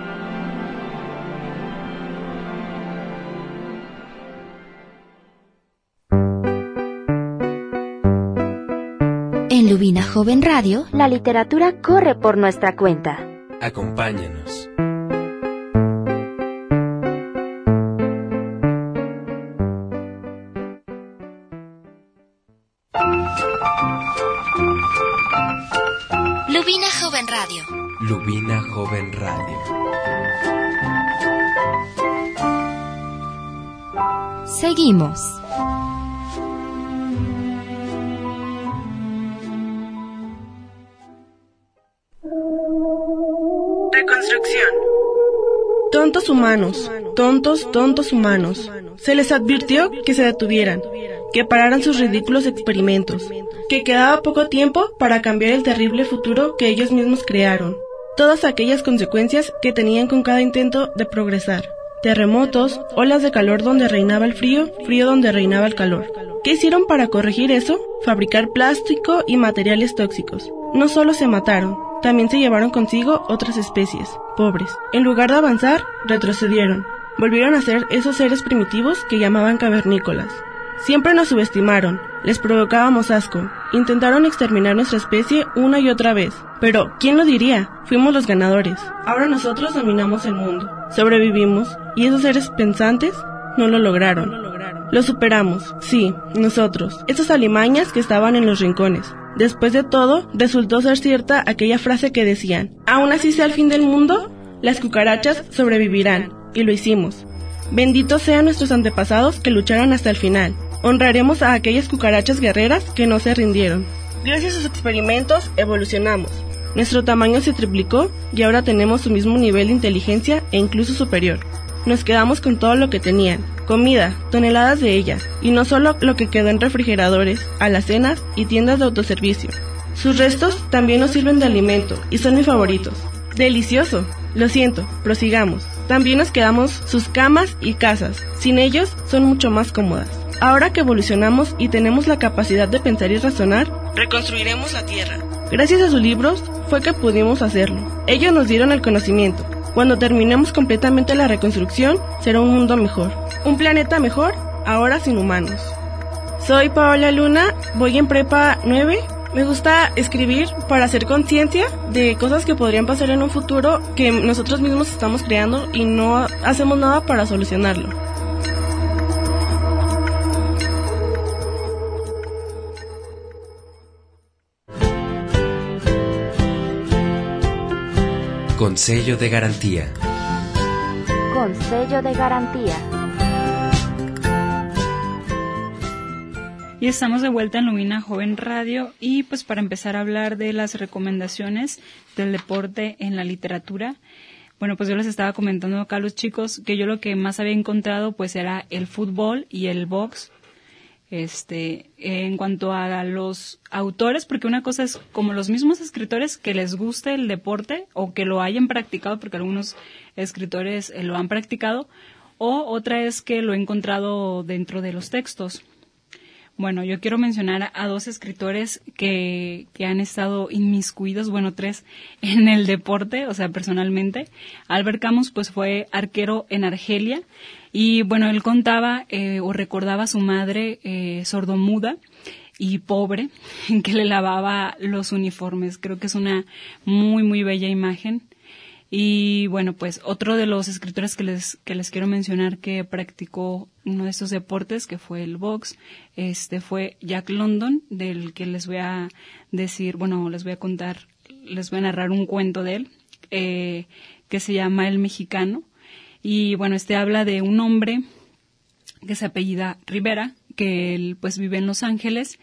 Speaker 3: En Lubina Joven Radio, la literatura corre por nuestra cuenta.
Speaker 2: Acompáñanos.
Speaker 3: Lubina Joven Radio.
Speaker 2: Lubina Joven Radio.
Speaker 3: Seguimos.
Speaker 9: Reconstrucción. Tontos humanos, tontos, tontos humanos. Se les advirtió que se detuvieran, que pararan sus ridículos experimentos, que quedaba poco tiempo para cambiar el terrible futuro que ellos mismos crearon. Todas aquellas consecuencias que tenían con cada intento de progresar. Terremotos, olas de calor donde reinaba el frío, frío donde reinaba el calor. ¿Qué hicieron para corregir eso? Fabricar plástico y materiales tóxicos. No solo se mataron, también se llevaron consigo otras especies, pobres. En lugar de avanzar, retrocedieron. Volvieron a ser esos seres primitivos que llamaban cavernícolas. Siempre nos subestimaron, les provocábamos asco, intentaron exterminar nuestra especie una y otra vez. Pero, ¿quién lo diría? Fuimos los ganadores. Ahora nosotros dominamos el mundo. Sobrevivimos, y esos seres pensantes no lo lograron. Lo superamos, sí, nosotros, esas alimañas que estaban en los rincones. Después de todo, resultó ser cierta aquella frase que decían: aún así sea el fin del mundo, las cucarachas sobrevivirán, y lo hicimos. Benditos sean nuestros antepasados que lucharon hasta el final. Honraremos a aquellas cucarachas guerreras que no se rindieron. Gracias a sus experimentos, evolucionamos. Nuestro tamaño se triplicó y ahora tenemos su mismo nivel de inteligencia e incluso superior. Nos quedamos con todo lo que tenían, comida, toneladas de ella, y no solo lo que quedó en refrigeradores, alacenas y tiendas de autoservicio. Sus restos también nos sirven de alimento y son mis favoritos. ¡Delicioso! Lo siento, prosigamos. También nos quedamos sus camas y casas. Sin ellos, son mucho más cómodas. Ahora que evolucionamos y tenemos la capacidad de pensar y razonar, reconstruiremos la Tierra. Gracias a sus libros, fue que pudimos hacerlo. Ellos nos dieron el conocimiento. Cuando terminemos completamente la reconstrucción, será un mundo mejor. Un planeta mejor, ahora sin humanos. Soy Paola Luna, voy en prepa nueve. Me gusta escribir para hacer conciencia de cosas que podrían pasar en un futuro que nosotros mismos estamos creando y no hacemos nada para solucionarlo.
Speaker 2: Con sello de garantía.
Speaker 3: Con sello de garantía.
Speaker 1: Y estamos de vuelta en Lubina Joven Radio y pues para empezar a hablar de las recomendaciones del deporte en la literatura. Bueno, pues yo les estaba comentando acá a los chicos que yo lo que más había encontrado pues era el fútbol y el box. Este, en cuanto a los autores, porque una cosa es como los mismos escritores que les guste el deporte o que lo hayan practicado, porque algunos escritores eh, lo han practicado. o otra es que lo he encontrado dentro de los textos. Bueno, yo quiero mencionar a dos escritores que, que han estado inmiscuidos, bueno, tres, en el deporte, o sea, personalmente. Albert Camus, pues, fue arquero en Argelia y, bueno, él contaba eh, o recordaba a su madre eh, sordomuda y pobre, en que le lavaba los uniformes. Creo que es una muy, muy bella imagen. Y bueno, pues otro de los escritores que les que les quiero mencionar que practicó uno de estos deportes, que fue el box, este fue Jack London, del que les voy a decir, bueno, les voy a contar, les voy a narrar un cuento de él, eh, que se llama El Mexicano. Y bueno, este habla de un hombre que se apellida Rivera, que él pues vive en Los Ángeles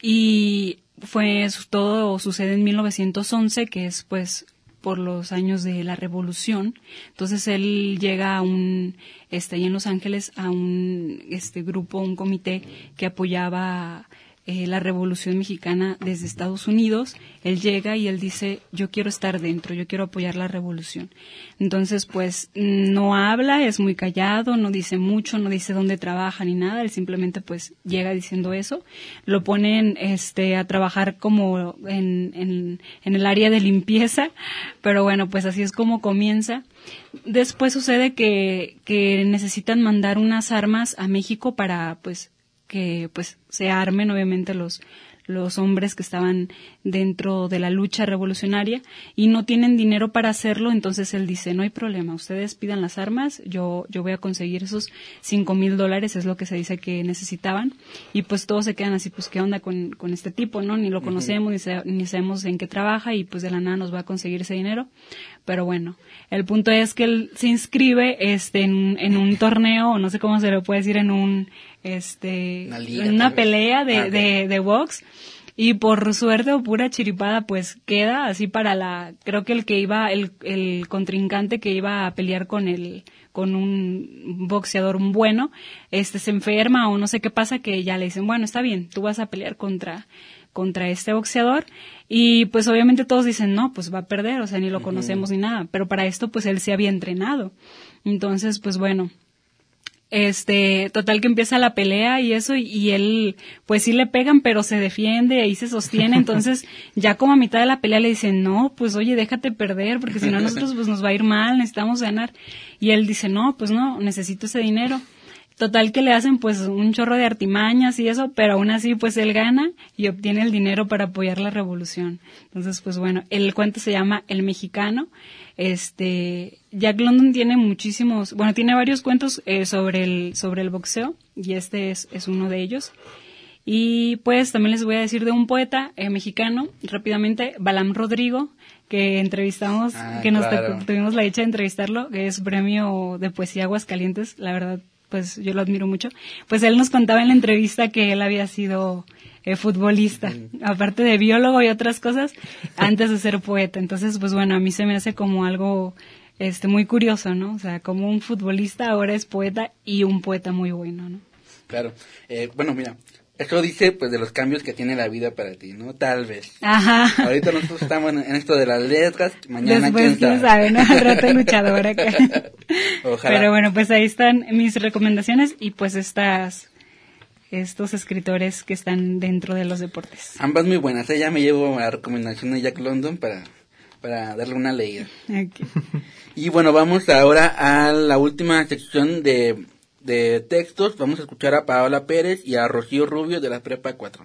Speaker 1: y fue todo sucede en mil novecientos once, que es pues por los años de la Revolución. Entonces él llega a un, este, ahí en Los Ángeles, a un, este grupo, un comité que apoyaba eh, la Revolución Mexicana desde Estados Unidos. Él llega y él dice, yo quiero estar dentro, yo quiero apoyar la Revolución. Entonces, pues, no habla, es muy callado, no dice mucho, no dice dónde trabaja ni nada, él simplemente, pues, llega diciendo eso. Lo ponen, este, a trabajar como en, en, en el área de limpieza, pero bueno, pues así es como comienza. Después sucede que, que necesitan mandar unas armas a México para, pues, que pues se armen obviamente los los hombres que estaban dentro de la lucha revolucionaria y no tienen dinero para hacerlo. Entonces él dice, no hay problema, ustedes pidan las armas, yo yo voy a conseguir esos cinco mil dólares, es lo que se dice que necesitaban. Y pues todos se quedan así, pues qué onda con, con este tipo, ¿no? Ni lo conocemos, uh-huh. ni, se, ni sabemos en qué trabaja y pues de la nada nos va a conseguir ese dinero. Pero bueno, el punto es que él se inscribe este en, en un torneo, o no sé cómo se lo puede decir, en un este una liga, en una pelea de, ah, okay. de, de box, y por suerte o pura chiripada pues queda así para la, creo que el que iba, el, el contrincante que iba a pelear con el, con un boxeador bueno, este se enferma o no sé qué pasa, que ya le dicen, bueno, está bien, tú vas a pelear contra contra este boxeador, y pues obviamente todos dicen, no, pues va a perder, o sea, ni lo uh-huh. conocemos ni nada, pero para esto pues él se había entrenado. Entonces, pues bueno, este, total que empieza la pelea y eso, y, y él, pues sí le pegan, pero se defiende y se sostiene. Entonces, ya como a mitad de la pelea le dicen, no, pues oye, déjate perder, porque si no nosotros pues nos va a ir mal, necesitamos ganar. Y él dice, no, pues no, necesito ese dinero. Total que le hacen pues un chorro de artimañas y eso, pero aún así pues él gana y obtiene el dinero para apoyar la revolución. Entonces, pues bueno, el cuento se llama El Mexicano. Este, Jack London tiene muchísimos, bueno, tiene varios cuentos eh, sobre el sobre el boxeo, y este es, es uno de ellos. Y pues también les voy a decir de un poeta eh, mexicano, rápidamente, Balam Rodrigo, que entrevistamos, ah, que nos claro. t- tuvimos la dicha de entrevistarlo, que es premio de poesía Aguascalientes, la verdad, pues yo lo admiro mucho. Pues él nos contaba en la entrevista que él había sido eh, futbolista, mm. aparte de biólogo y otras cosas, antes de ser poeta. Entonces, pues bueno, a mí se me hace como algo este muy curioso, ¿no? O sea, como un futbolista ahora es poeta, y un poeta muy bueno, ¿no?
Speaker 4: Claro. Eh, bueno, mira, esto dice pues de los cambios que tiene la vida para ti, ¿no? Tal vez.
Speaker 1: Ajá.
Speaker 4: Ahorita nosotros estamos en, en esto de las letras, mañana
Speaker 1: después, quién sabe, ¿no? Al rato luchador acá. Ojalá. Pero bueno, pues ahí están mis recomendaciones y pues estas estos escritores que están dentro de los deportes.
Speaker 4: Ambas muy buenas. Ella ¿eh? me llevo la recomendación de Jack London para para darle una leída. Okay. Y bueno, vamos ahora a la última sección de de textos. Vamos a escuchar a Paola Pérez y a Rocío Rubio de la Prepa cuatro.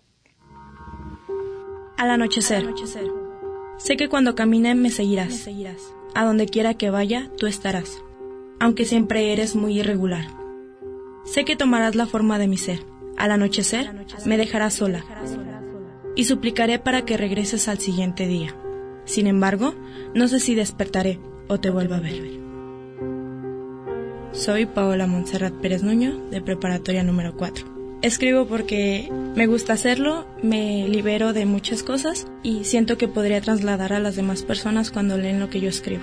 Speaker 10: Al anochecer. Sé que cuando camine me seguirás. A donde quiera que vaya, tú estarás. Aunque siempre eres muy irregular. Sé que tomarás la forma de mi ser. Al anochecer, me dejarás sola. Y suplicaré para que regreses al siguiente día. Sin embargo, no sé si despertaré o te vuelva a ver. Soy Paola Montserrat Pérez Nuño, de preparatoria número cuatro. Escribo porque me gusta hacerlo, me libero de muchas cosas y siento que podría trasladar a las demás personas cuando leen lo que yo escribo.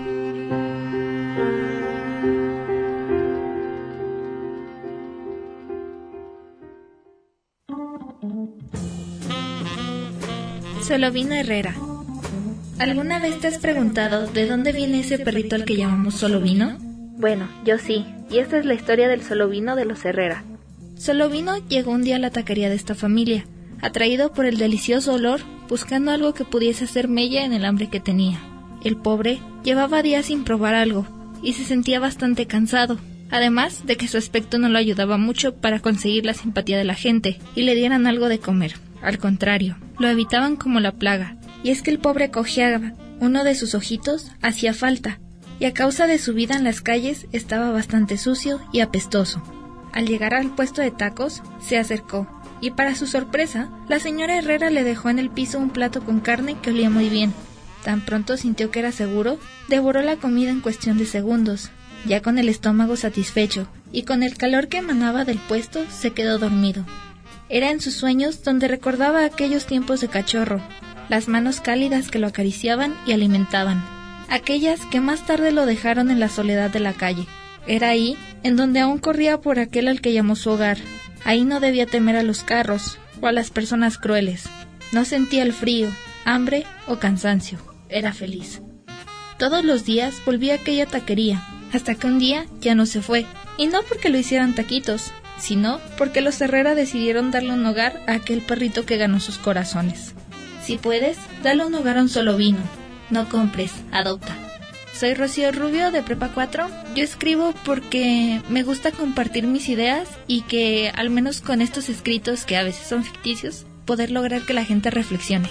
Speaker 3: Solovino Herrera. ¿Alguna vez te has preguntado de dónde viene ese perrito al que llamamos Solovino?
Speaker 11: Bueno, yo sí, y esta es la historia del Solovino de los Herrera.
Speaker 5: Solovino llegó un día a la taquería de esta familia, atraído por el delicioso olor, buscando algo que pudiese hacer mella en el hambre que tenía. El pobre llevaba días sin probar algo, y se sentía bastante cansado, además de que su aspecto no lo ayudaba mucho para conseguir la simpatía de la gente y le dieran algo de comer. Al contrario, lo evitaban como la plaga, y es que el pobre cojeaba, uno de sus ojitos hacía falta, y a causa de su vida en las calles estaba bastante sucio y apestoso. Al llegar al puesto de tacos, se acercó, y para su sorpresa, la señora Herrera le dejó en el piso un plato con carne que olía muy bien. Tan pronto sintió que era seguro, devoró la comida en cuestión de segundos. Ya con el estómago satisfecho, y con el calor que emanaba del puesto, se quedó dormido. Era en sus sueños donde recordaba aquellos tiempos de cachorro, las manos cálidas que lo acariciaban y alimentaban, aquellas que más tarde lo dejaron en la soledad de la calle. Era ahí en donde aún corría por aquel al que llamó su hogar. Ahí no debía temer a los carros o a las personas crueles. No sentía el frío, hambre o cansancio. Era feliz. Todos los días volvía a aquella taquería, hasta que un día ya no se fue, y no porque lo hicieran taquitos, sino porque los Herrera decidieron darle un hogar a aquel perrito que ganó sus corazones. Si puedes, dale un hogar a un Solovino. No compres, adopta. Soy Rocío Rubio de Prepa cuatro. Yo escribo porque me gusta compartir mis ideas y que, al menos con estos escritos que a veces son ficticios, poder lograr que la gente reflexione.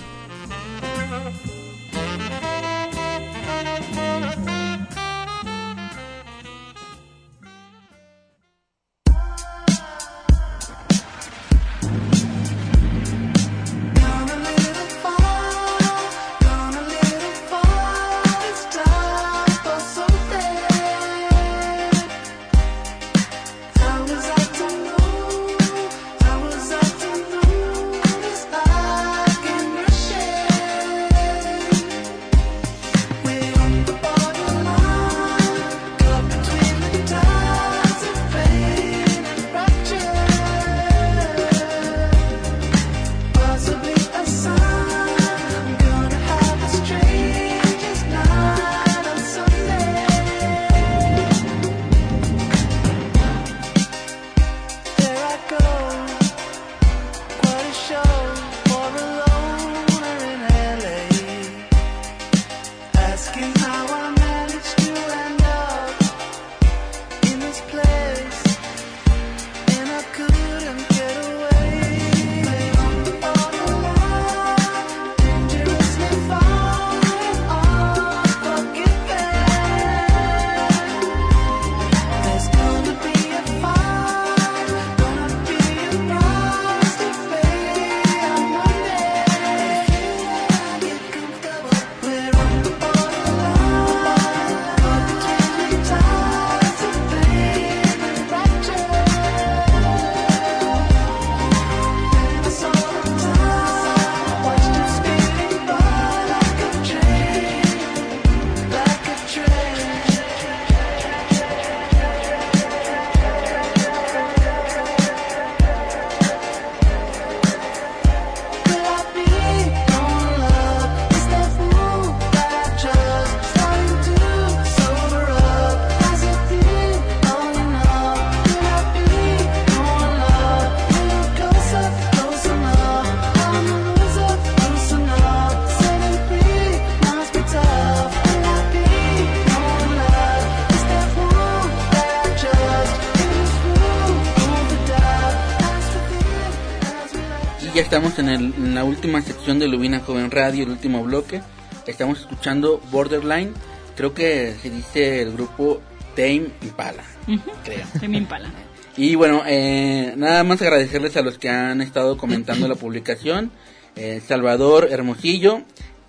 Speaker 4: Ya estamos en, el, en la última sección de Lubina Joven Radio, el último bloque. Estamos escuchando Borderline. Creo que se dice el grupo Tame Impala. Uh-huh. Creo.
Speaker 1: Tame Impala.
Speaker 4: Y bueno, eh, nada más agradecerles a los que han estado comentando la publicación. Eh, Salvador Hermosillo,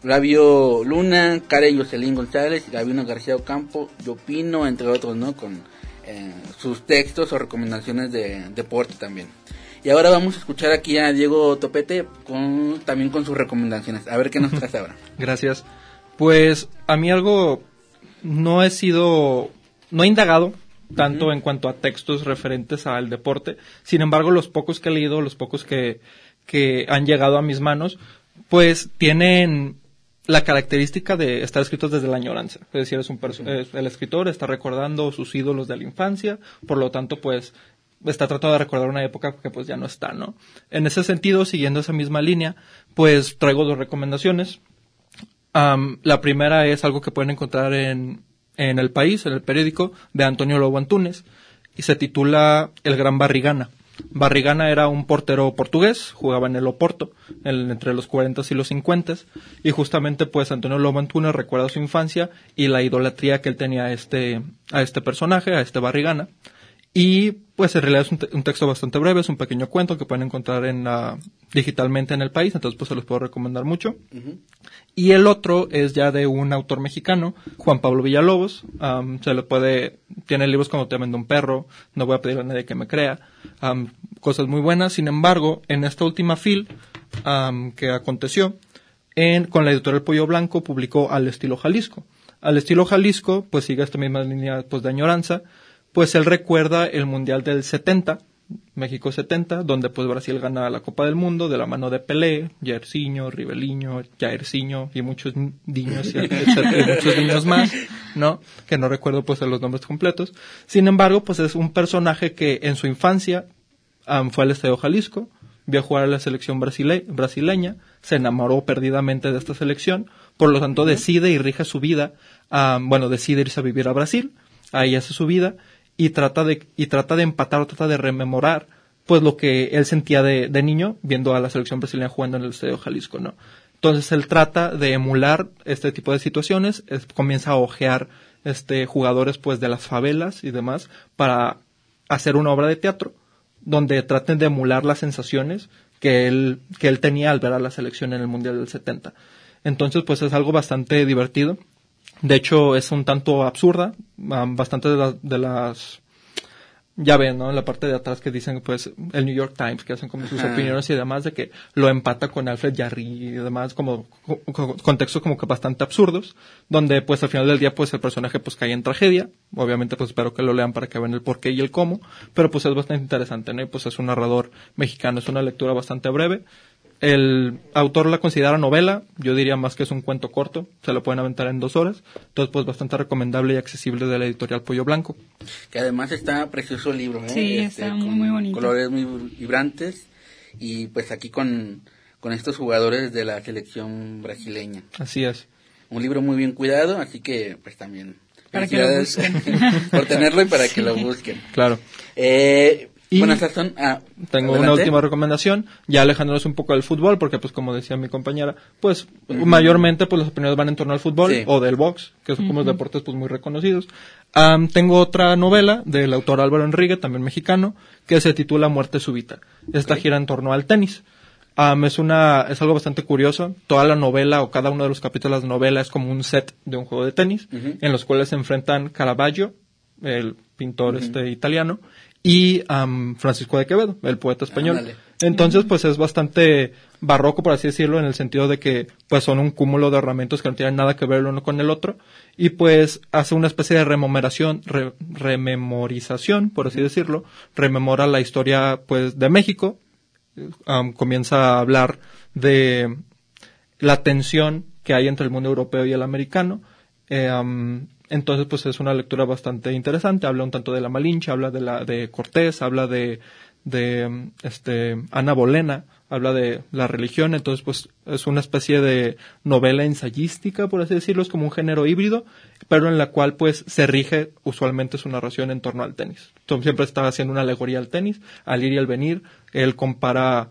Speaker 4: Flavio Luna, Karen Jocelyn González, Gabino García Ocampo, Yopino, entre otros, ¿no? Con eh, sus textos o recomendaciones de deporte también. Y ahora vamos a escuchar aquí a Diego Topete con, también con sus recomendaciones. A ver qué nos traes ahora.
Speaker 7: Gracias. Pues a mí algo no he sido, no he indagado tanto uh-huh. en cuanto a textos referentes al deporte. Sin embargo, los pocos que he leído, los pocos que, que han llegado a mis manos, pues tienen la característica de estar escritos desde la añoranza. Es decir, es un perso- es, el escritor está recordando sus ídolos de la infancia, por lo tanto, pues, está tratando de recordar una época que pues ya no está, ¿no? En ese sentido, siguiendo esa misma línea, pues traigo dos recomendaciones. Um, la primera es algo que pueden encontrar en, en El País, en el periódico, de Antonio Lobo Antunes, y se titula El Gran Barrigana. Barrigana era un portero portugués, jugaba en el Oporto, en, entre los cuarenta y los cincuenta, y justamente pues Antonio Lobo Antunes recuerda su infancia y la idolatría que él tenía a este, a este personaje, a este Barrigana. Y pues en realidad es un, te- un texto bastante breve, es un pequeño cuento que pueden encontrar en uh, digitalmente en El País, entonces pues se los puedo recomendar mucho. Uh-huh. Y el otro es ya de un autor mexicano, Juan Pablo Villalobos, um, se le puede, tiene libros como Te vendo un perro, No voy a pedir a nadie que me crea, um, cosas muy buenas. Sin embargo, en esta última fil um, que aconteció, en, con la editorial Pollo Blanco publicó Al Estilo Jalisco. Al Estilo Jalisco pues sigue esta misma línea pues de añoranza. Pues él recuerda el Mundial del setenta, México setenta, donde pues Brasil gana la Copa del Mundo de la mano de Pelé, Jairzinho, Riveliño, Jairzinho y muchos niños y, etcétera, y muchos niños más, ¿no? Que no recuerdo pues los nombres completos. Sin embargo, pues es un personaje que en su infancia um, fue al Estadio Jalisco, vio jugar a la selección brasile- brasileña, se enamoró perdidamente de esta selección, por lo tanto decide y rige su vida, um, bueno, decide irse a vivir a Brasil, ahí hace su vida, y trata de y trata de empatar o trata de rememorar pues lo que él sentía de, de niño viendo a la selección brasileña jugando en el Estadio Jalisco, ¿no? Entonces él trata de emular este tipo de situaciones, es, comienza a ojear este jugadores pues de las favelas y demás para hacer una obra de teatro donde traten de emular las sensaciones que él que él tenía al ver a la selección en el Mundial del setenta. Entonces pues es algo bastante divertido. De hecho, es un tanto absurda, um, bastante de, la, de las, ya ven, ¿no? En la parte de atrás que dicen, pues, el New York Times, que hacen como sus
Speaker 4: Ajá.
Speaker 7: opiniones y demás, de que lo empata con Alfred Jarry y demás, como, co- co- contextos como que bastante absurdos, donde, pues, al final del día, pues, el personaje, pues, cae en tragedia. Obviamente, pues, espero que lo lean para que vean el por qué y el cómo, pero, pues, es bastante interesante, ¿no? Y, pues, es un narrador mexicano, es una lectura bastante breve. El autor la considera novela, yo diría más que es un cuento corto, se lo pueden aventar en dos horas, entonces pues bastante recomendable y accesible de la editorial Pollo Blanco.
Speaker 4: Que además está precioso el libro, ¿eh?
Speaker 1: Sí,
Speaker 4: este,
Speaker 1: está muy,
Speaker 4: con
Speaker 1: muy bonito.
Speaker 4: Colores muy vibrantes y pues aquí con, con estos jugadores de la selección brasileña.
Speaker 7: Así es.
Speaker 4: Un libro muy bien cuidado, así que pues también
Speaker 1: para que lo busquen.
Speaker 4: por tenerlo y para sí. que lo busquen.
Speaker 7: Claro.
Speaker 4: Eh...
Speaker 7: Y
Speaker 4: Buenas tardes. Ah,
Speaker 7: tengo
Speaker 4: adelante.
Speaker 7: una última recomendación, ya alejándonos un poco del fútbol, porque pues como decía mi compañera, pues uh-huh. mayormente pues las opiniones van en torno al fútbol sí. o del box, que son uh-huh. como los deportes pues muy reconocidos. Um, tengo otra novela del autor Álvaro Enrique, también mexicano, que se titula Muerte Súbita. Esta okay. gira en torno al tenis. Um, es una, es algo bastante curioso. Toda la novela o cada uno de los capítulos de la novela es como un set de un juego de tenis, uh-huh. en los cuales se enfrentan Caravaggio, el pintor uh-huh. este italiano, y um, Francisco de Quevedo, el poeta español. Ándale. Entonces, pues es bastante barroco, por así decirlo, en el sentido de que pues son un cúmulo de herramientas que no tienen nada que ver el uno con el otro, y pues hace una especie de rememoración, re, rememorización, por así decirlo, rememora la historia pues de México, um, comienza a hablar de la tensión que hay entre el mundo europeo y el americano, eh, um, entonces pues es una lectura bastante interesante, habla un tanto de la Malinche, habla de la de Cortés, habla de de este Ana Bolena, habla de la religión, entonces pues es una especie de novela ensayística, por así decirlo, es como un género híbrido, pero en la cual pues se rige usualmente su narración en torno al tenis. Entonces, siempre está haciendo una alegoría al tenis, al ir y al venir, él compara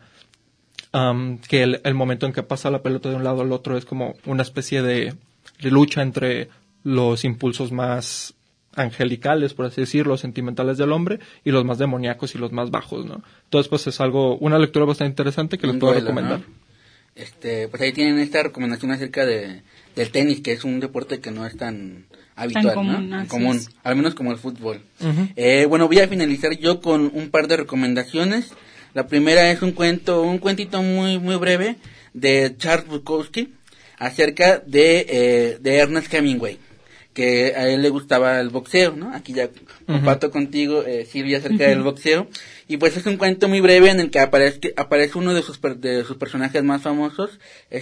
Speaker 7: um, que el, el momento en que pasa la pelota de un lado al otro es como una especie de, de lucha entre los impulsos más angelicales, por así decirlo, sentimentales del hombre, y los más demoníacos y los más bajos, ¿no? Entonces, pues es algo, una lectura bastante interesante que les puedo duelo, recomendar.
Speaker 4: ¿No? Este, pues ahí tienen esta recomendación acerca de del tenis, que es un deporte que no es tan habitual, tan común, ¿no? Común, es. Al menos como el fútbol. Uh-huh. Eh, bueno, voy a finalizar yo con un par de recomendaciones. La primera es un cuento, un cuentito muy muy breve de Charles Bukowski acerca de eh, de Ernest Hemingway, que a él le gustaba el boxeo, ¿no? Aquí ya comparto uh-huh. contigo, eh, Silvia, acerca uh-huh. del boxeo. Y pues es un cuento muy breve en el que aparece, aparece uno de sus, de sus personajes más famosos,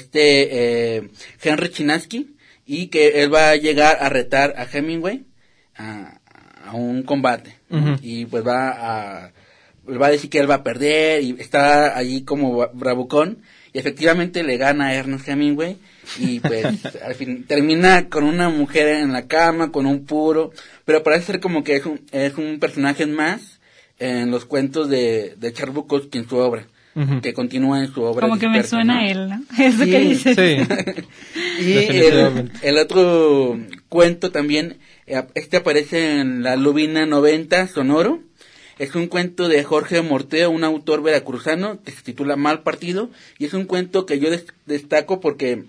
Speaker 4: este eh, Henry Chinaski, y que él va a llegar a retar a Hemingway a, a un combate. Uh-huh. Y pues va a, va a decir que él va a perder y está allí como bravucón. Y efectivamente le gana a Ernest Hemingway y pues al fin termina con una mujer en la cama, con un puro, pero parece ser como que es un, es un personaje más en los cuentos de, de Charles Bukowski en su obra, uh-huh. que continúa en su obra.
Speaker 1: Como que me suena a él, ¿no? Eso sí, que dices.
Speaker 7: Sí.
Speaker 4: Y el, el otro cuento también, este aparece en la Lubina noventa, Sonoro. Es un cuento de Jorge Morteo, un autor veracruzano, que se titula Mal Partido, y es un cuento que yo des- destaco porque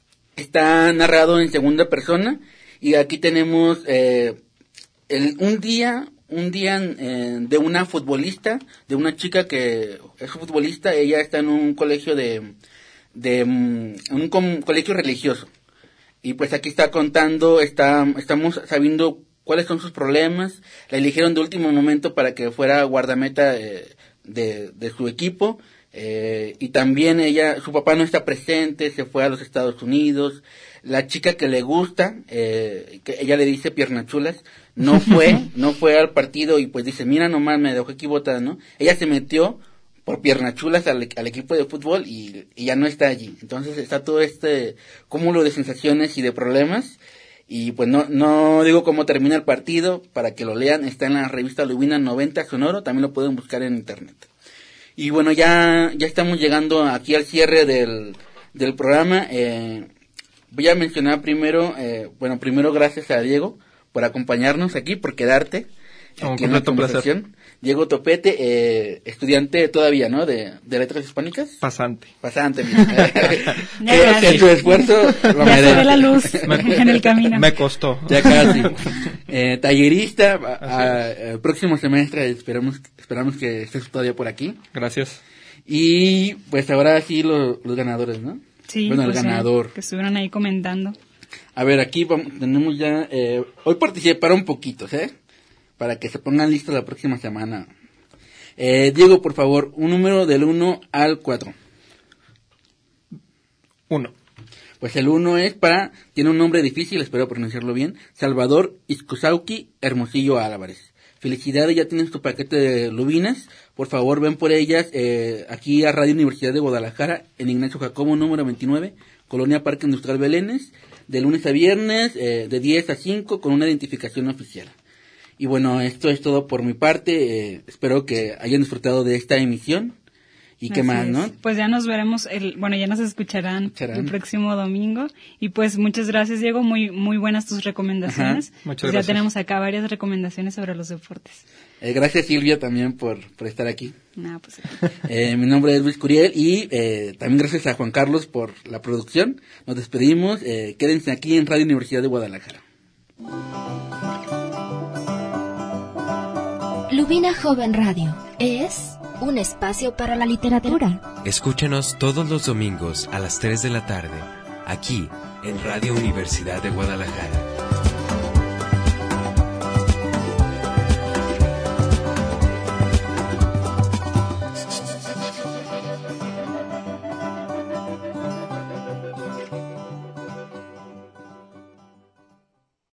Speaker 4: está narrado en segunda persona, y aquí tenemos eh, el, un día, un día eh, de una futbolista, de una chica que es futbolista, ella está en un colegio de, de um, un com- colegio religioso, y pues aquí está contando, está, estamos sabiendo cuáles son sus problemas. La eligieron de último momento para que fuera guardameta eh, de, de su equipo, eh, y también ella, su papá no está presente, se fue a los Estados Unidos. La chica que le gusta, eh, que ella le dice piernachulas, no fue, no fue al partido y pues dice, mira nomás, me dejó aquí botada, ¿no? Ella se metió por piernachulas al, al equipo de fútbol y, y ya no está allí. Entonces está todo este cúmulo de sensaciones y de problemas. Y pues no no digo cómo termina el partido, para que lo lean, está en la revista Lubina noventa Sonoro, también lo pueden buscar en internet. Y bueno, ya ya estamos llegando aquí al cierre del, del programa. Eh, voy a mencionar primero, eh, bueno, primero gracias a Diego por acompañarnos aquí, por quedarte aquí en la conversación. Diego Topete, eh, estudiante todavía, ¿no? De, de letras hispánicas.
Speaker 7: Pasante.
Speaker 4: Pasante, mira. que, que tu esfuerzo lo
Speaker 1: ya se ve la luz en el camino.
Speaker 7: Me costó.
Speaker 4: Ya casi. Eh, tallerista, a, a, el próximo semestre esperamos, esperamos que estés todavía por aquí.
Speaker 7: Gracias.
Speaker 4: Y pues ahora sí lo, los ganadores, ¿no?
Speaker 1: Sí,
Speaker 4: bueno,
Speaker 1: pues
Speaker 4: el ganador.
Speaker 1: Sí, que estuvieron ahí comentando.
Speaker 4: A ver, aquí vamos, tenemos ya, eh, hoy participaron poquitos, ¿eh? Para que se pongan listos la próxima semana. Eh, Diego, por favor, un número del uno al cuatro.
Speaker 7: uno.
Speaker 4: Pues el uno es para, tiene un nombre difícil, espero pronunciarlo bien, Salvador Iscosauqui Hermosillo Álvarez. Felicidades, ya tienes tu paquete de lubinas. Por favor, ven por ellas eh, aquí a Radio Universidad de Guadalajara, en Ignacio Jacobo, número veintinueve, Colonia Parque Industrial Belénes, de lunes a viernes, eh, de diez a cinco, con una identificación oficial. Y bueno, esto es todo por mi parte. Eh, espero que hayan disfrutado de esta emisión. ¿Y qué más, no?
Speaker 1: Pues ya nos veremos, el, bueno, ya nos escucharán, escucharán el próximo domingo. Y pues muchas gracias, Diego. Muy muy buenas tus recomendaciones.
Speaker 7: Ajá, muchas
Speaker 1: pues
Speaker 7: gracias.
Speaker 1: Ya tenemos acá varias recomendaciones sobre los deportes.
Speaker 4: Eh, gracias, Silvia, también por, por estar aquí.
Speaker 1: No, pues,
Speaker 4: eh, mi nombre es Luis Curiel y eh, también gracias a Juan Carlos por la producción. Nos despedimos. Eh, quédense aquí en Radio Universidad de Guadalajara.
Speaker 3: Lubina Joven Radio es un espacio para la literatura.
Speaker 2: Escúchanos todos los domingos a las tres de la tarde, aquí en Radio Universidad de Guadalajara.